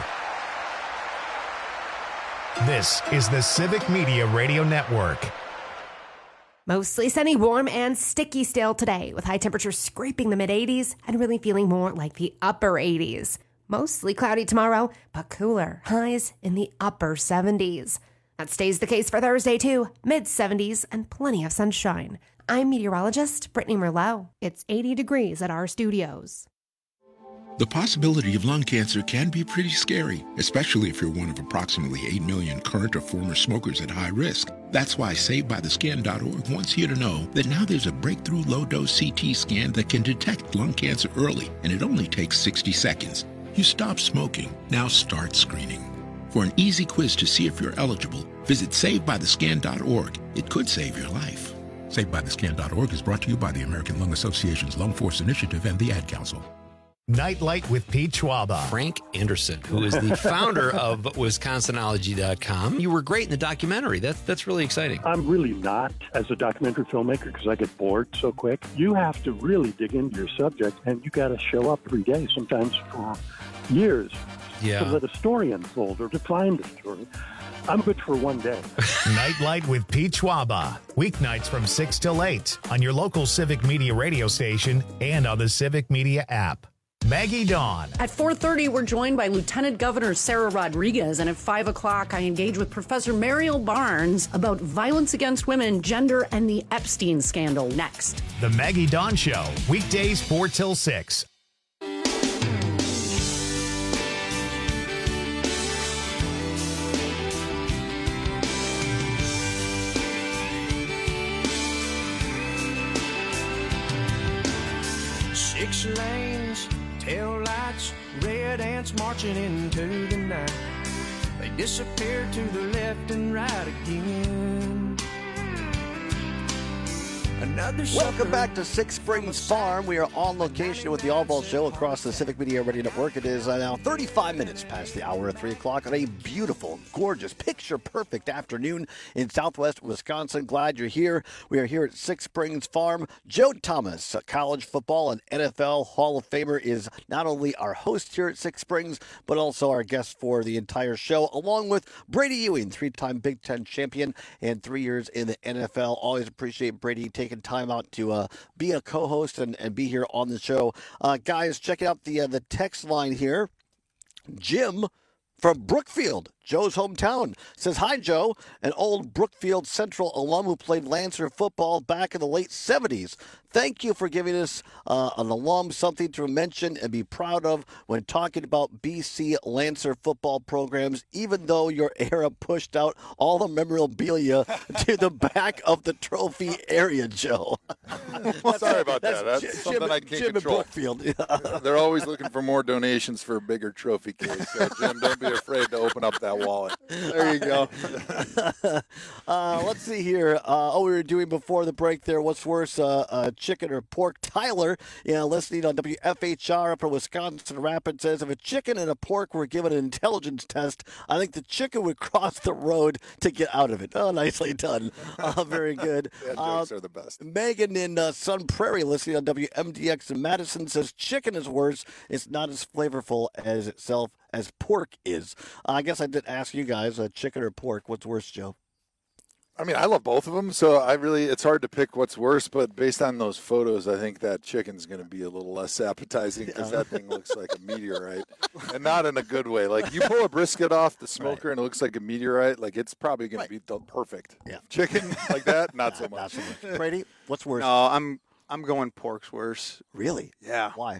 This is the Civic Media Radio Network. Mostly sunny, warm, and sticky still today, with high temperatures scraping the mid-80s and really feeling more like the upper 80s. Mostly cloudy tomorrow, but cooler. Highs in the upper 70s. That stays the case for Thursday, too. Mid-70s and plenty of sunshine. I'm meteorologist Brittany Merlot. It's 80 degrees at our studios. The possibility of lung cancer can be pretty scary, especially if you're one of approximately 8 million current or former smokers at high risk. That's why SaveByTheScan.org wants you to know that now there's a breakthrough low-dose CT scan that can detect lung cancer early, and it only takes 60 seconds. You stop smoking. Now start screening. For an easy quiz to see if you're eligible, visit SaveByTheScan.org. It could save your life. SaveByTheScan.org is brought to you by the American Lung Association's Lung Force Initiative and the Ad Council. Nightlight with Pete Schwaba. Frank Anderson, who is the founder of Wisconsinology.com. You were great in the documentary. That's really exciting. I'm really not as a documentary filmmaker because I get bored so quick. You have to really dig into your subject, and you got to show up every day, sometimes for years, to let a story unfold or to find a story. I'm good for one day. Nightlight with Pete Schwaba. Weeknights from 6 till 8 on your local Civic Media radio station and on the Civic Media app. Maggie Dawn. At 4:30, we're joined by Lieutenant Governor Sarah Rodriguez, and at 5 o'clock, I engage with Professor Mariel Barnes about violence against women, gender, and the Epstein scandal next. The Maggie Dawn Show, weekdays 4 till 6. Six lanes, tail lights, red ants marching into the night. They disappear to the left and right again. Welcome back to Six Springs Farm. We are on location with the All Ball Show across the Civic Media Radio Network. It is now 35 minutes past the hour of 3 o'clock on a beautiful, gorgeous, picture-perfect afternoon in southwest Wisconsin. Glad you're here. We are here at Six Springs Farm. Joe Thomas, a college football and NFL Hall of Famer, is not only our host here at Six Springs, but also our guest for the entire show, along with Brady Ewing, three-time Big Ten champion and 3 years in the NFL. Always appreciate Brady taking time out to be a co-host and be here on the show. Guys, check out the text line here. Jim from Brookfield, Joe's hometown, says, "Hi, Joe, an old Brookfield Central alum who played Lancer football back in the late 70s. Thank you for giving us an alum something to mention and be proud of when talking about BC Lancer football programs, even though your era pushed out all the memorabilia to the back of the trophy area, Joe." Sorry about that. That's something I can't control. Brookfield. They're always looking for more donations for a bigger trophy case. So, Jim, don't be afraid to open up that wallet. There you go. Let's see here. We were doing before the break there. What's worse, chicken or pork? Tyler, listening on WFHR up in Wisconsin Rapids, says, "If a chicken and a pork were given an intelligence test, I think the chicken would cross the road to get out of it." Oh, nicely done. Very good. Jokes are the best. Megan in Sun Prairie, listening on WMDX in Madison, says, "Chicken is worse. It's not as flavorful as itself as pork is." I guess I did ask you guys, chicken or pork, what's worse, Joe? I mean, I love both of them, so it's hard to pick what's worse, but based on those photos, I think that chicken's going to be a little less appetizing because that thing looks like a meteorite, and not in a good way. Like, you pull a brisket off the smoker and it looks like a meteorite, like, it's probably going to be perfect. Yeah. Chicken like that, not so much. Brady, what's worse? No, I'm going pork's worse. Really? Yeah. Why?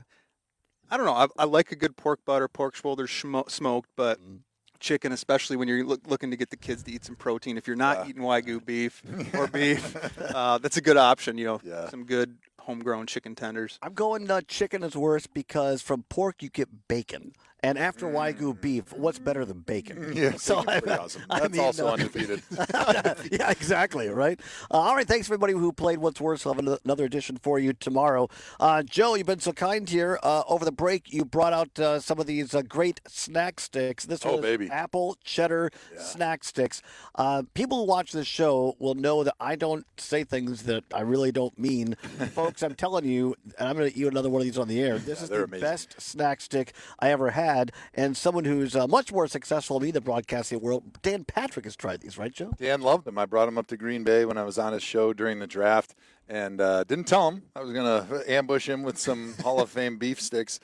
I don't know. I like a good pork butt or pork shoulder smoked, but chicken, especially when you're looking to get the kids to eat some protein. If you're not eating Wagyu beef or beef, that's a good option. Some good homegrown chicken tenders. I'm going chicken is worse because from pork you get bacon. And after Wagyu beef, what's better than bacon? Yeah, so pretty awesome. That's also undefeated. Yeah, exactly, right? All right, thanks everybody who played What's Worse. We'll have another edition for you tomorrow. Joe, you've been so kind here. Over the break, you brought out some of these great snack sticks. This one is apple cheddar snack sticks. People who watch this show will know that I don't say things that I really don't mean. Folks, I'm telling you, and I'm going to eat another one of these on the air. This is the best snack stick I ever had. And someone who's much more successful than me in the broadcasting world, Dan Patrick, has tried these, right, Joe? Dan loved them. I brought him up to Green Bay when I was on his show during the draft and didn't tell him. I was going to ambush him with some Hall of Fame beef sticks.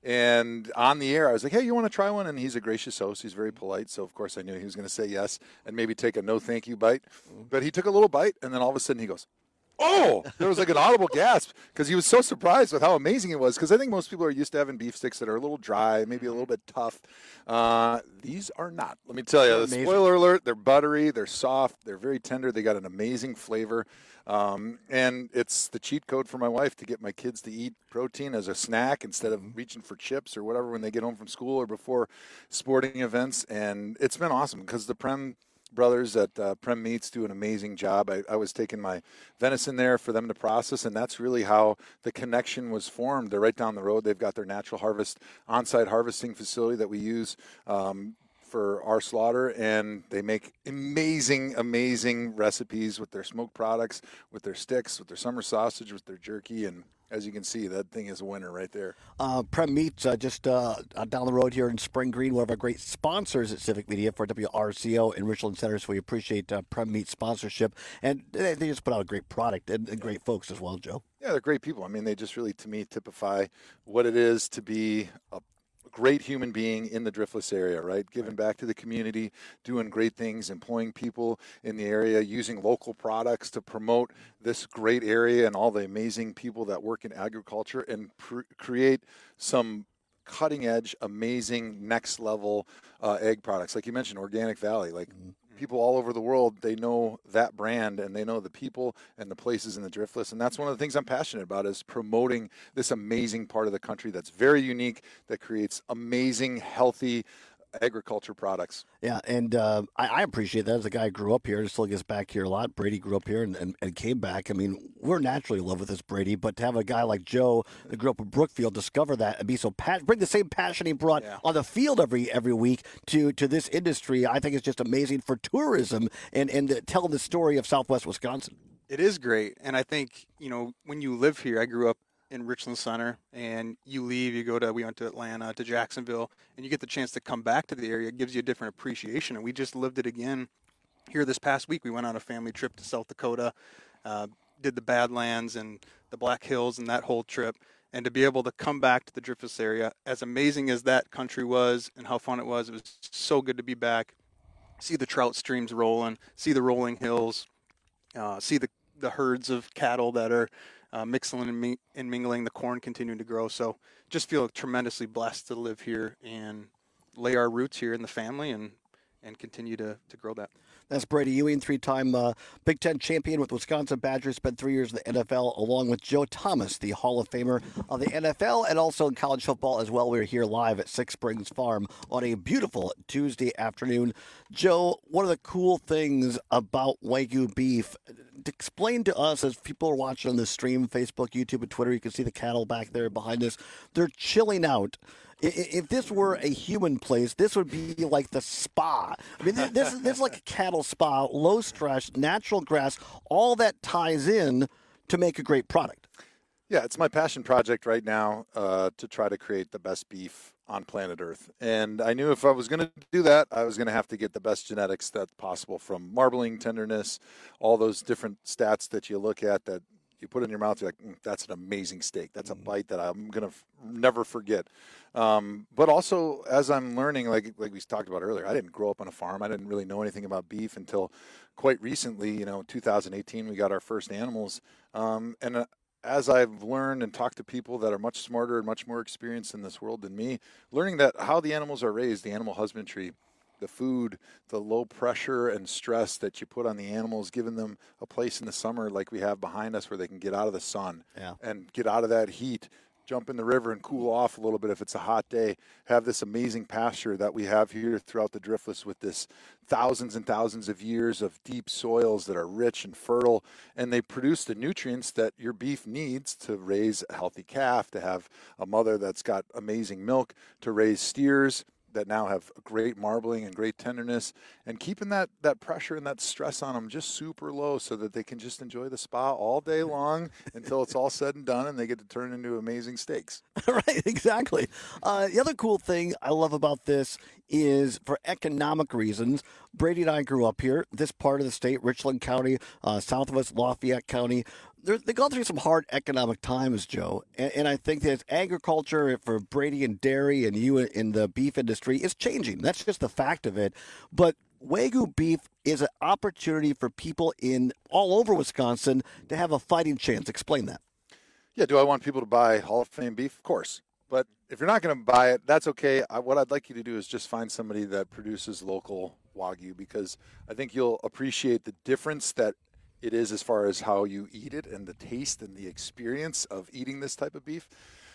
And on the air, I was like, "Hey, you want to try one?" And he's a gracious host. He's very polite. So, of course, I knew he was going to say yes and maybe take a no-thank-you bite. But he took a little bite, and then all of a sudden he goes, "Oh!" There was like an audible gasp because he was so surprised with how amazing it was. Because I think most people are used to having beef sticks that are a little dry, maybe a little bit tough. These are not. Let me tell you, spoiler alert, they're buttery, they're soft, they're very tender. They got an amazing flavor. And it's the cheat code for my wife to get my kids to eat protein as a snack instead of reaching for chips or whatever when they get home from school or before sporting events. And it's been awesome because the Prem brothers at Prem Meats do an amazing job. I was taking my venison there for them to process, and that's really how the connection was formed. They're right down the road. They've got their natural harvest on-site harvesting facility that we use for our slaughter, and they make amazing recipes with their smoked products, with their sticks, with their summer sausage, with their jerky, and as you can see, that thing is a winner right there. Prem Meats, just down the road here in Spring Green, one of our great sponsors at Civic Media for WRCO in Richland Center, so we appreciate Prem Meats sponsorship, and they just put out a great product and great folks as well, Joe. Yeah, they're great people. I mean, they just really, to me, typify what it is to be a great human being in the Driftless area, right? Giving back to the community, doing great things, employing people in the area, using local products to promote this great area and all the amazing people that work in agriculture, and create some cutting-edge, amazing, next-level egg products. Like you mentioned, Organic Valley. Like, people all over the world, they know that brand, and they know the people and the places in the Driftless. And that's one of the things I'm passionate about, is promoting this amazing part of the country that's very unique, that creates amazing, healthy agriculture products. Yeah, and I appreciate that. As a guy who grew up here and still gets back here a lot. Brady grew up here and came back. I mean, we're naturally in love with this Brady, but to have a guy like Joe that grew up in Brookfield discover that and be so bring the same passion he brought on the field every week to this industry, I think is just amazing for tourism and telling the story of Southwest Wisconsin. It is great, and I think, when you live here, I grew up in Richland Center, and you leave, we went to Atlanta, to Jacksonville, and you get the chance to come back to the area. It gives you a different appreciation, and we just lived it again here this past week. We went on a family trip to South Dakota, did the Badlands and the Black Hills and that whole trip, and to be able to come back to the Driftless area, as amazing as that country was and how fun it was so good to be back, see the trout streams rolling, see the rolling hills, see the herds of cattle that are mixing and mingling, the corn continuing to grow. So just feel tremendously blessed to live here and lay our roots here in the family and continue to grow that. That's Brady Ewing, three-time Big Ten champion with Wisconsin Badgers, spent 3 years in the NFL, along with Joe Thomas, the Hall of Famer of the NFL, and also in college football as well. We're here live at Six Springs Farm on a beautiful Tuesday afternoon. Joe, one of the cool things about Wagyu beef, explain to us, as people are watching on the stream, Facebook, YouTube, and Twitter, you can see the cattle back there behind us. They're chilling out. If this were a human place, this would be like the spa. I mean, this is like a cattle spa, low stress, natural grass, all that ties in to make a great product. Yeah, it's my passion project right now to try to create the best beef on planet Earth. And I knew if I was going to do that, I was going to have to get the best genetics that's possible, from marbling, tenderness, all those different stats that you look at that you put in your mouth, you're like, that's an amazing steak. That's a bite that I'm going to never forget. But also, as I'm learning, like we talked about earlier, I didn't grow up on a farm. I didn't really know anything about beef until quite recently. 2018, we got our first animals. And as I've learned and talked to people that are much smarter and much more experienced in this world than me, learning that how the animals are raised, the animal husbandry, the food, the low pressure and stress that you put on the animals, giving them a place in the summer like we have behind us where they can get out of the sun and get out of that heat, jump in the river and cool off a little bit if it's a hot day, have this amazing pasture that we have here throughout the Driftless with this thousands and thousands of years of deep soils that are rich and fertile, and they produce the nutrients that your beef needs to raise a healthy calf, to have a mother that's got amazing milk, to raise steers that now have great marbling and great tenderness, and keeping that pressure and that stress on them just super low so that they can just enjoy the spa all day long until it's all said and done and they get to turn into amazing steaks. Right, exactly. The other cool thing I love about this is, for economic reasons, Brady and I grew up here, this part of the state, Richland County, south of us, Lafayette County. They go through some hard economic times, Joe, and I think that agriculture for Brady and dairy and you in the beef industry is changing. That's just the fact of it. But Wagyu beef is an opportunity for people in all over Wisconsin to have a fighting chance. Explain that. Yeah, do I want people to buy Hall of Fame beef? Of course. But if you're not going to buy it, that's okay. What I'd like you to do is just find somebody that produces local Wagyu, because I think you'll appreciate the difference that it is as far as how you eat it and the taste and the experience of eating this type of beef.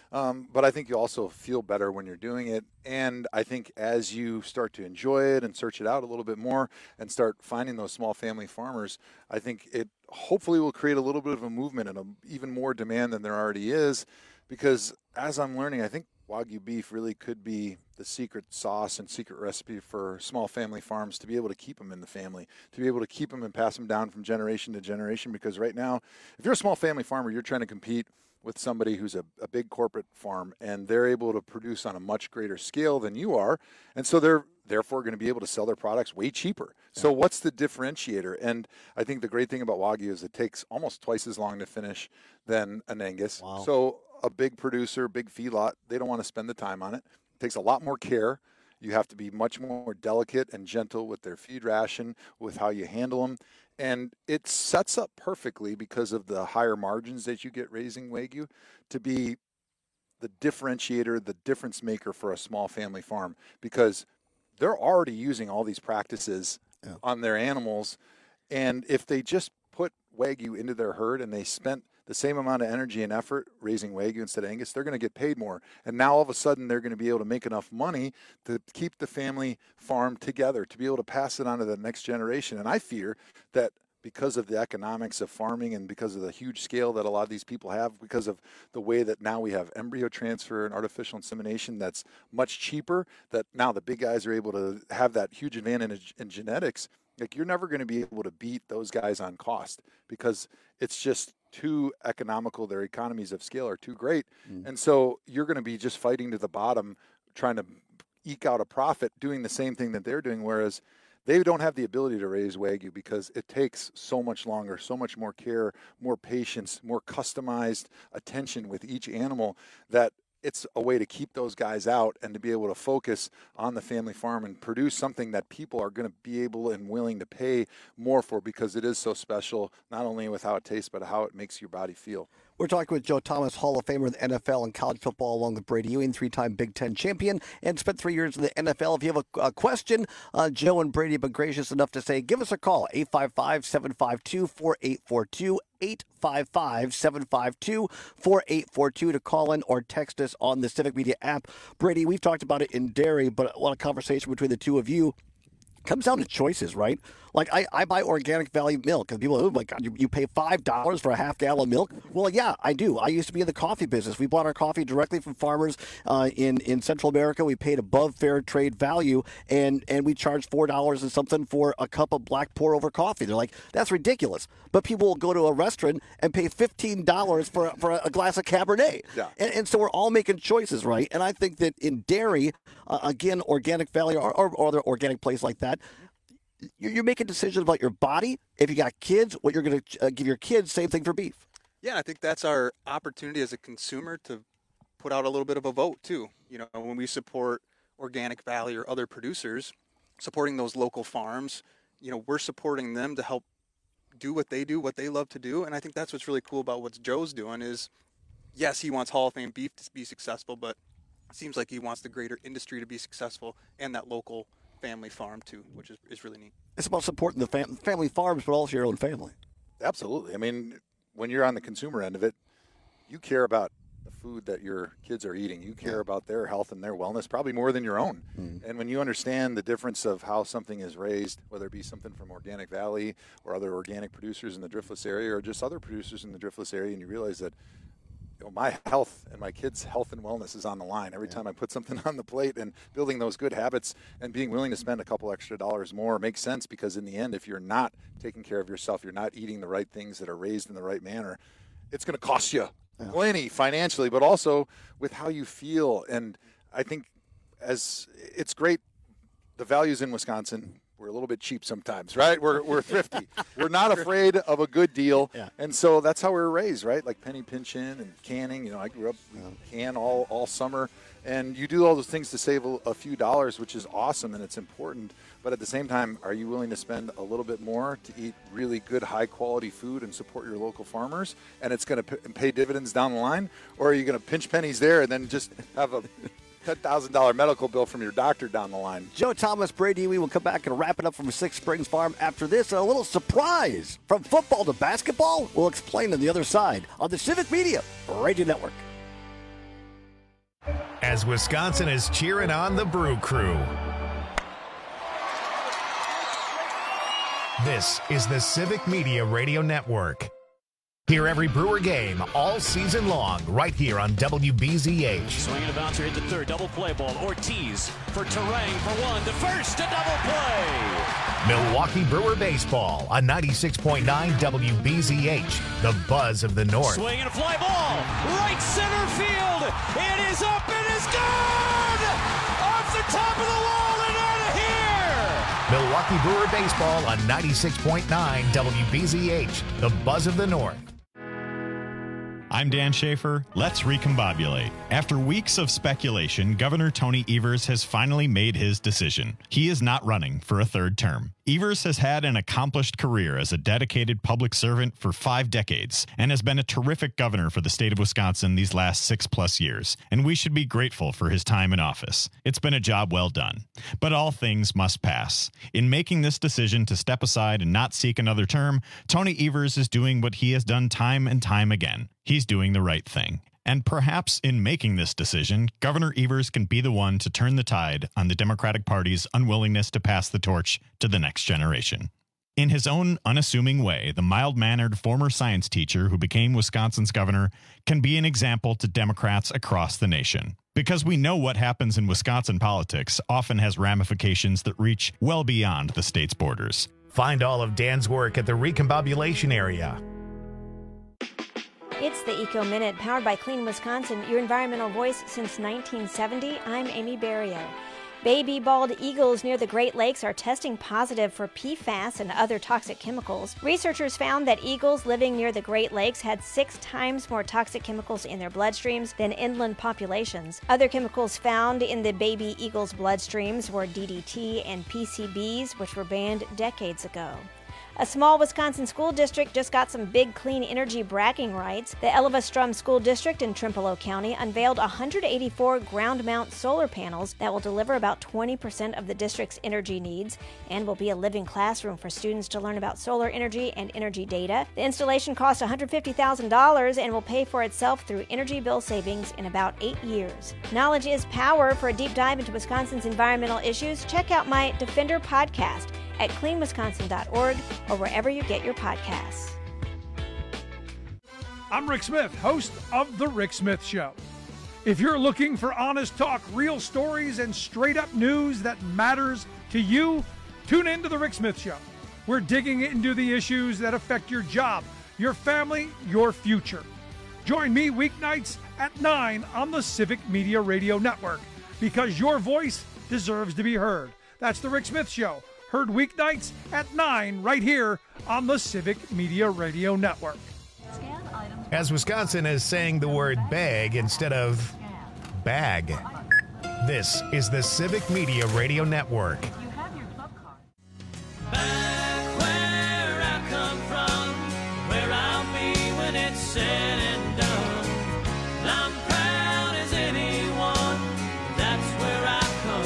But I think you also feel better when you're doing it. And I think as you start to enjoy it and search it out a little bit more and start finding those small family farmers, I think it hopefully will create a little bit of a movement and even more demand than there already is. Because as I'm learning, I think Wagyu beef really could be the secret sauce and secret recipe for small family farms to be able to keep them in the family, to be able to keep them and pass them down from generation to generation. Because right now, if you're a small family farmer, you're trying to compete with somebody who's a big corporate farm, and they're able to produce on a much greater scale than you are. And so they're therefore going to be able to sell their products way cheaper. Yeah. So what's the differentiator? And I think the great thing about Wagyu is it takes almost twice as long to finish than an Angus. Wow. So a big producer, big feedlot, they don't want to spend the time on it. It takes a lot more care. You have to be much more delicate and gentle with their feed ration, with how you handle them. And it sets up perfectly, because of the higher margins that you get raising Wagyu, to be the differentiator, the difference maker for a small family farm, because they're already using all these practices on their animals. And if they just put Wagyu into their herd and they spent the same amount of energy and effort raising Wagyu instead of Angus, they're going to get paid more. And now all of a sudden they're going to be able to make enough money to keep the family farm together, to be able to pass it on to the next generation. And I fear that because of the economics of farming and because of the huge scale that a lot of these people have, because of the way that now we have embryo transfer and artificial insemination that's much cheaper, that now the big guys are able to have that huge advantage in genetics. Like, you're never going to be able to beat those guys on cost, because it's just too economical. Their economies of scale are too great. And so you're going to be just fighting to the bottom, trying to eke out a profit, doing the same thing that they're doing, whereas they don't have the ability to raise Wagyu because it takes so much longer, so much more care, more patience, more customized attention with each animal, that it's a way to keep those guys out and to be able to focus on the family farm and produce something that people are going to be able and willing to pay more for, because it is so special, not only with how it tastes, but how it makes your body feel. We're talking with Joe Thomas, Hall of Famer in the NFL and college football, along with Brady Ewing, 3-time Big Ten champion, and spent 3 years in the NFL. If you have a question, Joe and Brady have been gracious enough to say, give us a call, 855-752-4842, 855-752-4842 to call in or text us on the Civic Media app. Brady, we've talked about it in dairy, but a lot of conversation between the two of you comes down to choices, right? Like, I buy Organic Valley milk, because people, oh my God, you pay $5 for a half gallon of milk? Well, yeah, I do. I used to be in the coffee business. We bought our coffee directly from farmers in Central America. We paid above fair trade value, and we charged $4 and something for a cup of black pour over coffee. They're like, that's ridiculous. But people will go to a restaurant and pay $15 for a glass of Cabernet. Yeah. And so we're all making choices, right? And I think that in dairy, again, Organic Valley or other organic place like that, you're making decisions about your body. If you got kids, what you're going to give your kids, same thing for beef. Yeah, I think that's our opportunity as a consumer to put out a little bit of a vote too. You know, when we support Organic Valley or other producers, supporting those local farms, you know, we're supporting them to help do what they do, what they love to do. And I think that's what's really cool about what Joe's doing is, yes, he wants Hall of Fame beef to be successful, but it seems like he wants the greater industry to be successful and that local family farm too, which is really neat. It's about supporting the family farms, but also your own family. Absolutely. I mean, when you're on the consumer end of it, you care about the food that your kids are eating. You care about their health and their wellness probably more than your own. And when you understand the difference of how something is raised, whether it be something from Organic Valley or other organic producers in the Driftless area or just other producers in the Driftless area, and you realize that, you know, my health and my kids' health and wellness is on the line every time I put something on the plate, and building those good habits and being willing to spend a couple extra dollars more makes sense, because in the end, if you're not taking care of yourself, you're not eating the right things that are raised in the right manner, it's going to cost you plenty financially, but also with how you feel. And I think as it's great, the values in Wisconsin, we're a little bit cheap sometimes, right? We're thrifty. We're not afraid of a good deal. Yeah. And so that's how we were raised, right? Like penny pinching and canning. You know, I grew up can all summer. And you do all those things to save a few dollars, which is awesome and it's important. But at the same time, are you willing to spend a little bit more to eat really good, high-quality food and support your local farmers? And it's going to pay dividends down the line? Or are you going to pinch pennies there and then just have a $10,000 medical bill from your doctor down the line? Joe Thomas, Brady, we will come back and wrap it up from Six Springs Farm after this. A little surprise from football to basketball. We'll explain on the other side on the Civic Media Radio Network. as Wisconsin is cheering on the Brew Crew. This is the Civic Media Radio Network. Hear every Brewer game all season long right here on WBZH. Swinging a bouncer hit the third, double play ball. Ortiz for Terang for one, to first, a double play. Milwaukee Brewer Baseball on 96.9 WBZH, the buzz of the North. Swinging a fly ball, right center field. It is up, it is gone! Off the top of the wall and out of here! Milwaukee Brewer Baseball on 96.9 WBZH, the buzz of the North. I'm Dan Schaefer. Let's recombobulate. After weeks of speculation, Governor Tony Evers has finally made his decision. He is not running for a third term. Evers has had an accomplished career as a dedicated public servant for 5 decades and has been a terrific governor for the state of Wisconsin these last 6+ years, and we should be grateful for his time in office. It's been a job well done. But all things must pass. In making this decision to step aside and not seek another term, Tony Evers is doing what he has done time and time again. He's doing the right thing. And perhaps in making this decision, Governor Evers can be the one to turn the tide on the Democratic Party's unwillingness to pass the torch to the next generation. In his own unassuming way, the mild-mannered former science teacher who became Wisconsin's governor can be an example to Democrats across the nation. Because we know what happens in Wisconsin politics often has ramifications that reach well beyond the state's borders. Find all of Dan's work at the Recombobulation area. It's the Eco Minute, powered by Clean Wisconsin, your environmental voice since 1970. I'm Amy Barrio. Baby bald eagles near the Great Lakes are testing positive for PFAS and other toxic chemicals. Researchers found that eagles living near the Great Lakes had 6 times more toxic chemicals in their bloodstreams than inland populations. Other chemicals found in the baby eagles' bloodstreams were DDT and PCBs, which were banned decades ago. A small Wisconsin school district just got some big clean energy bragging rights. The Elva-Strum School District in Trempealeau County unveiled 184 ground-mount solar panels that will deliver about 20% of the district's energy needs and will be a living classroom for students to learn about solar energy and energy data. The installation cost $150,000 and will pay for itself through energy bill savings in about 8 years. Knowledge is power. For a deep dive into Wisconsin's environmental issues, check out my Defender podcast at cleanwisconsin.org or wherever you get your podcasts. I'm Rick Smith, host of The Rick Smith Show. If you're looking for honest talk, real stories, and straight-up news that matters to you, tune in to The Rick Smith Show. We're digging into the issues that affect your job, your family, your future. Join me weeknights at 9 on the Civic Media Radio Network, because your voice deserves to be heard. That's The Rick Smith Show. Heard weeknights at 9 right here on the Civic Media Radio Network. As Wisconsin is saying the word bag instead of bag. This is the Civic Media Radio Network. Back where I come from, where I'll be when it's said and done. I'm proud as anyone, that's where I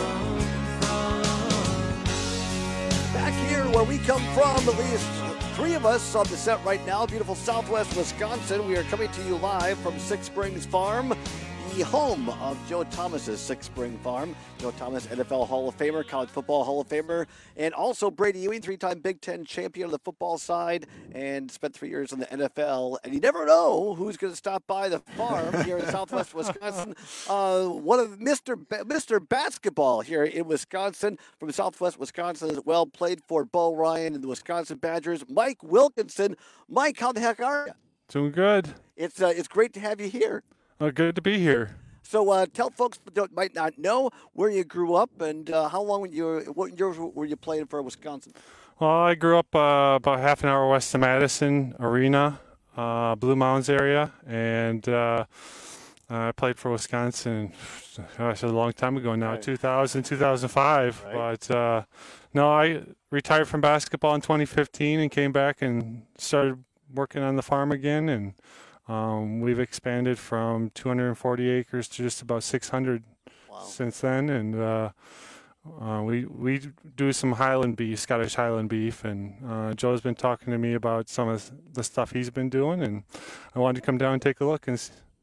come from. Back here where we come from, at least 3 of us on the set right now. Beautiful Southwest Wisconsin. We are coming to you live from Six Springs Farm, the home of Joe Thomas's Six Spring Farm. Joe Thomas, NFL Hall of Famer, College Football Hall of Famer, and also Brady Ewing, 3-time Big Ten champion on the football side, and spent 3 years in the NFL. And you never know who's going to stop by the farm here in Southwest Wisconsin. One of Mr. Basketball here in Wisconsin, from Southwest Wisconsin as well, played for Bo Ryan and the Wisconsin Badgers. Mike Wilkinson. Mike, how the heck are you? Doing good. It's great to have you here. Good to be here. So tell folks that might not know where you grew up and how long what years were you playing for Wisconsin? Well, I grew up about half an hour west of Madison Arena, Blue Mountains area, and I played for Wisconsin, gosh, a long time ago now, right. 2000, 2005. Right. But no, I retired from basketball in 2015 and came back and started working on the farm again, and we've expanded from 240 acres to just about 600 since then, and we do some Highland beef, Scottish Highland beef, and Joe's been talking to me about some of the stuff he's been doing, and I wanted to come down and take a look and see.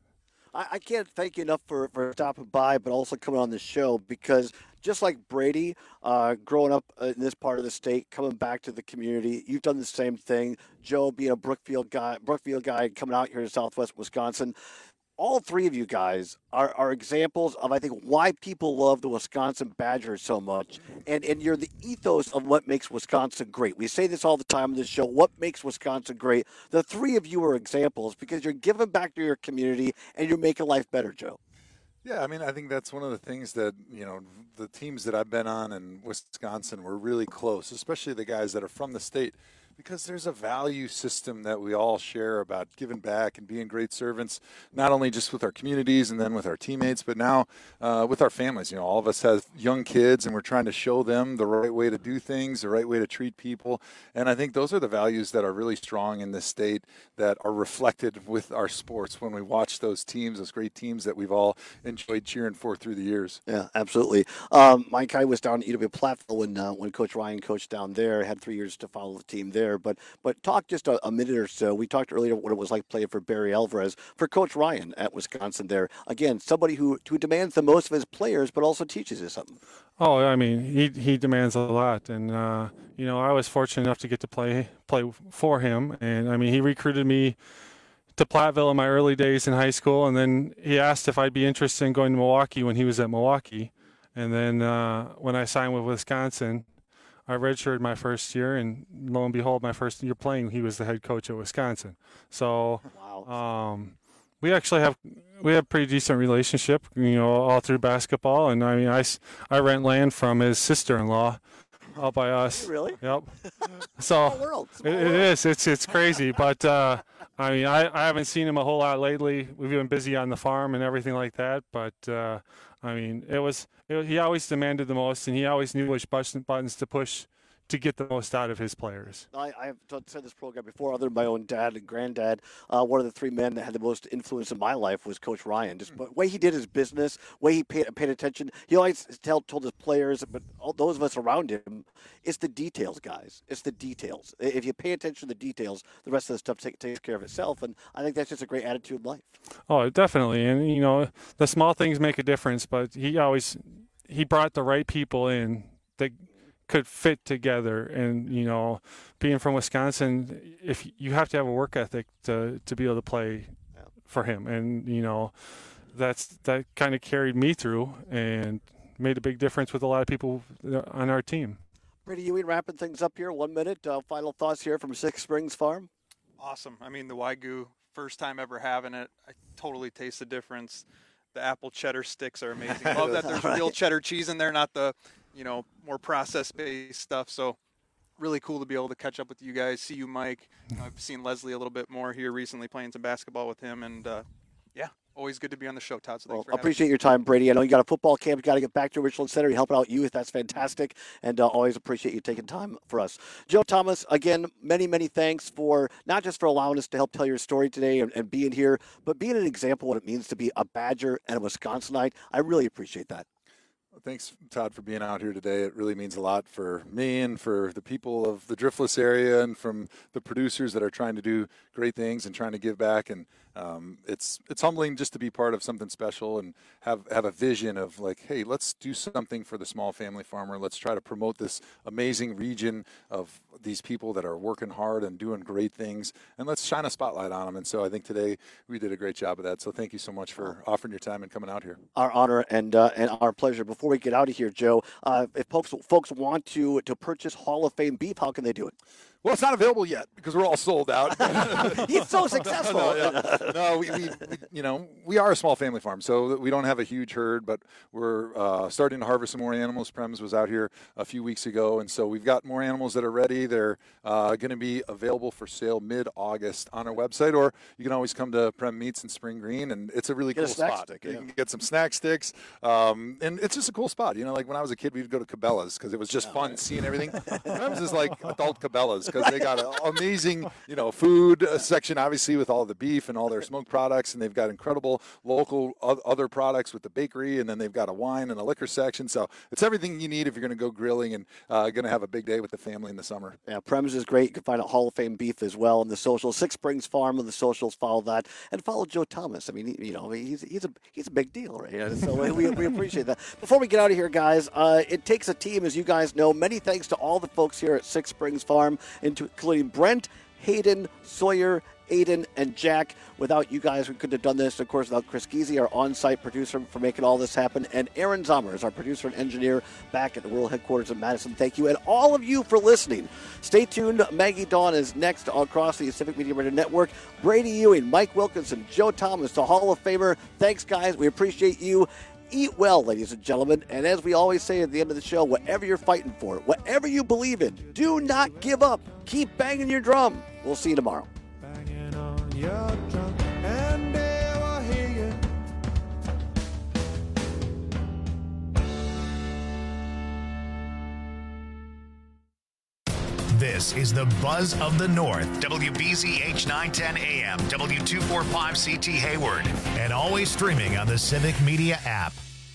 I can't thank you enough for stopping by, but also coming on the show, because just like Brady, growing up in this part of the state, coming back to the community, you've done the same thing. Joe, being a Brookfield guy, coming out here to Southwest Wisconsin. All three of you guys are examples of, I think, why people love the Wisconsin Badgers so much. And you're the ethos of what makes Wisconsin great. We say this all the time on this show, what makes Wisconsin great. The three of you are examples because you're giving back to your community and you're making life better, Joe. Yeah, I mean, I think that's one of the things that, the teams that I've been on in Wisconsin were really close, especially the guys that are from the state, because there's a value system that we all share about giving back and being great servants, not only just with our communities and then with our teammates, but now with our families. All of us have young kids, and we're trying to show them the right way to do things, the right way to treat people. And I think those are the values that are really strong in this state that are reflected with our sports when we watch those teams, those great teams that we've all enjoyed cheering for through the years. Yeah, absolutely. Mike, I was down at UW-Platteville when Coach Ryan coached down there. Had 3 years to follow the team there. But talk just a minute or so. We talked earlier what it was like playing for Barry Alvarez, for Coach Ryan at Wisconsin there. Again, somebody who demands the most of his players, but also teaches you something. Oh, I mean, he demands a lot. And, I was fortunate enough to get to play for him. And, I mean, he recruited me to Platteville in my early days in high school. And then he asked if I'd be interested in going to Milwaukee when he was at Milwaukee. And then when I signed with Wisconsin, I redshirted my first year, and lo and behold, my first year playing, he was the head coach at Wisconsin. So we actually have a pretty decent relationship, all through basketball. And I mean, I rent land from his sister-in-law out by us. Really? Yep. So Small world. it is. It's crazy, but I mean, I haven't seen him a whole lot lately. We've been busy on the farm and everything like that, but. I mean, he always demanded the most, and he always knew which buttons to push to get the most out of his players. I've said this program before, other than my own dad and granddad. One of the three men that had the most influence in my life was Coach Ryan. Just the way he did his business, way he paid attention. He always told his players, but all those of us around him, it's the details, guys. It's the details. If you pay attention to the details, the rest of the stuff takes care of itself. And I think that's just a great attitude in life. Oh, definitely. And, the small things make a difference, but he brought the right people in that could fit together. And being from Wisconsin, if you have to have a work ethic to be able to play for him, and that kind of carried me through and made a big difference with a lot of people on our team. Brady Ewing, wrapping things up here, 1 minute. Final thoughts here from Six Springs Farm. Awesome. I mean, the Wagyu, first time ever having it. I totally taste the difference. The apple cheddar sticks are amazing. Love that there's real cheddar cheese in there, not the more process-based stuff. So really cool to be able to catch up with you guys, see you, Mike. I've seen Leslie a little bit more here recently, playing some basketball with him. And, always good to be on the show, Todd. So thanks for appreciate your time, Brady. I know you got a football camp. You got to get back to Richland Center. You're helping out youth. That's fantastic. And always appreciate you taking time for us. Joe Thomas, again, many, many thanks for not just for allowing us to help tell your story today and being here, but being an example of what it means to be a Badger and a Wisconsinite. I really appreciate that. Well, thanks, Todd, for being out here today. It really means a lot for me and for the people of the Driftless area and from the producers that are trying to do great things and trying to give back. And it's humbling just to be part of something special and have a vision of like, hey, let's do something for the small family farmer. Let's try to promote this amazing region of these people that are working hard and doing great things, and let's shine a spotlight on them. And so I think today we did a great job of that. So thank you so much for offering your time and coming out here. Our honor and our pleasure. Before we get out of here, Joe, if folks want to purchase Hall of Fame beef, how can they do it? Well, it's not available yet because we're all sold out. He's so successful. No, we are a small family farm, so we don't have a huge herd, but we're starting to harvest some more animals. Prems was out here a few weeks ago, and so we've got more animals that are ready. They're going to be available for sale mid-August on our website, or you can always come to Prem Meats in Spring Green, and it's a really cool spot. You can get some snack sticks, and it's just a cool spot. Like when I was a kid, we'd go to Cabela's because it was just fun seeing everything. Prem's is like adult Cabela's. because they got an amazing, food section, obviously, with all the beef and all their smoked products, and they've got incredible local other products with the bakery, and then they've got a wine and a liquor section. So it's everything you need if you're going to go grilling and going to have a big day with the family in the summer. Yeah, Prems is great. You can find out Hall of Fame beef as well on the socials. Six Springs Farm on the socials. Follow that and follow Joe Thomas. I mean, he's a big deal, right? So we appreciate that. Before we get out of here, guys, it takes a team, as you guys know. Many thanks to all the folks here at Six Springs Farm, including Brent, Hayden, Sawyer, Aiden, and Jack. Without you guys, we couldn't have done this. Of course, without Chris Geezy, our on-site producer, for making all this happen, and Aaron Zommers, our producer and engineer back at the world headquarters in Madison. Thank you, and all of you for listening. Stay tuned. Maggie Dawn is next across the Civic Media Radio Network. Brady Ewing, Mike Wilkinson, Joe Thomas, the Hall of Famer. Thanks, guys. We appreciate you. Eat well, ladies and gentlemen. And as we always say at the end of the show, whatever you're fighting for, whatever you believe in, do not give up. Keep banging your drum. We'll see you tomorrow. This is the Buzz of the North, WBZH 910 AM, W245CT Hayward, and always streaming on the Civic Media app.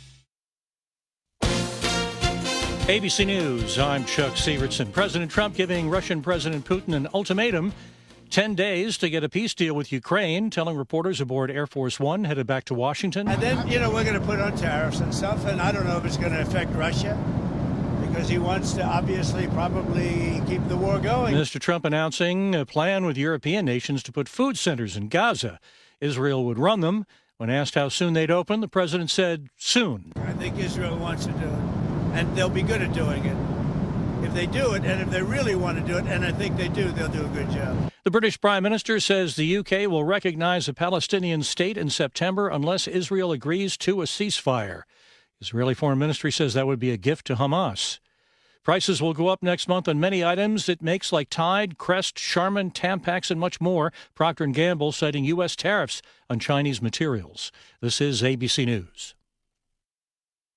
ABC News, I'm Chuck Severson. President Trump giving Russian President Putin an ultimatum, 10 days to get a peace deal with Ukraine, telling reporters aboard Air Force One headed back to Washington. And then, we're going to put on tariffs and stuff, and I don't know if it's going to affect Russia, because he wants to obviously probably keep the war going. Mr. Trump announcing a plan with European nations to put food centers in Gaza. Israel would run them. When asked how soon they'd open, the president said, soon. I think Israel wants to do it, and they'll be good at doing it. If they do it, and if they really want to do it, and I think they do, they'll do a good job. The British Prime Minister says the UK will recognize a Palestinian state in September unless Israel agrees to a ceasefire. Israeli Foreign Ministry says that would be a gift to Hamas. Prices will go up next month on many items it makes, like Tide, Crest, Charmin, Tampax, and much more. Procter & Gamble citing U.S. tariffs on Chinese materials. This is ABC News.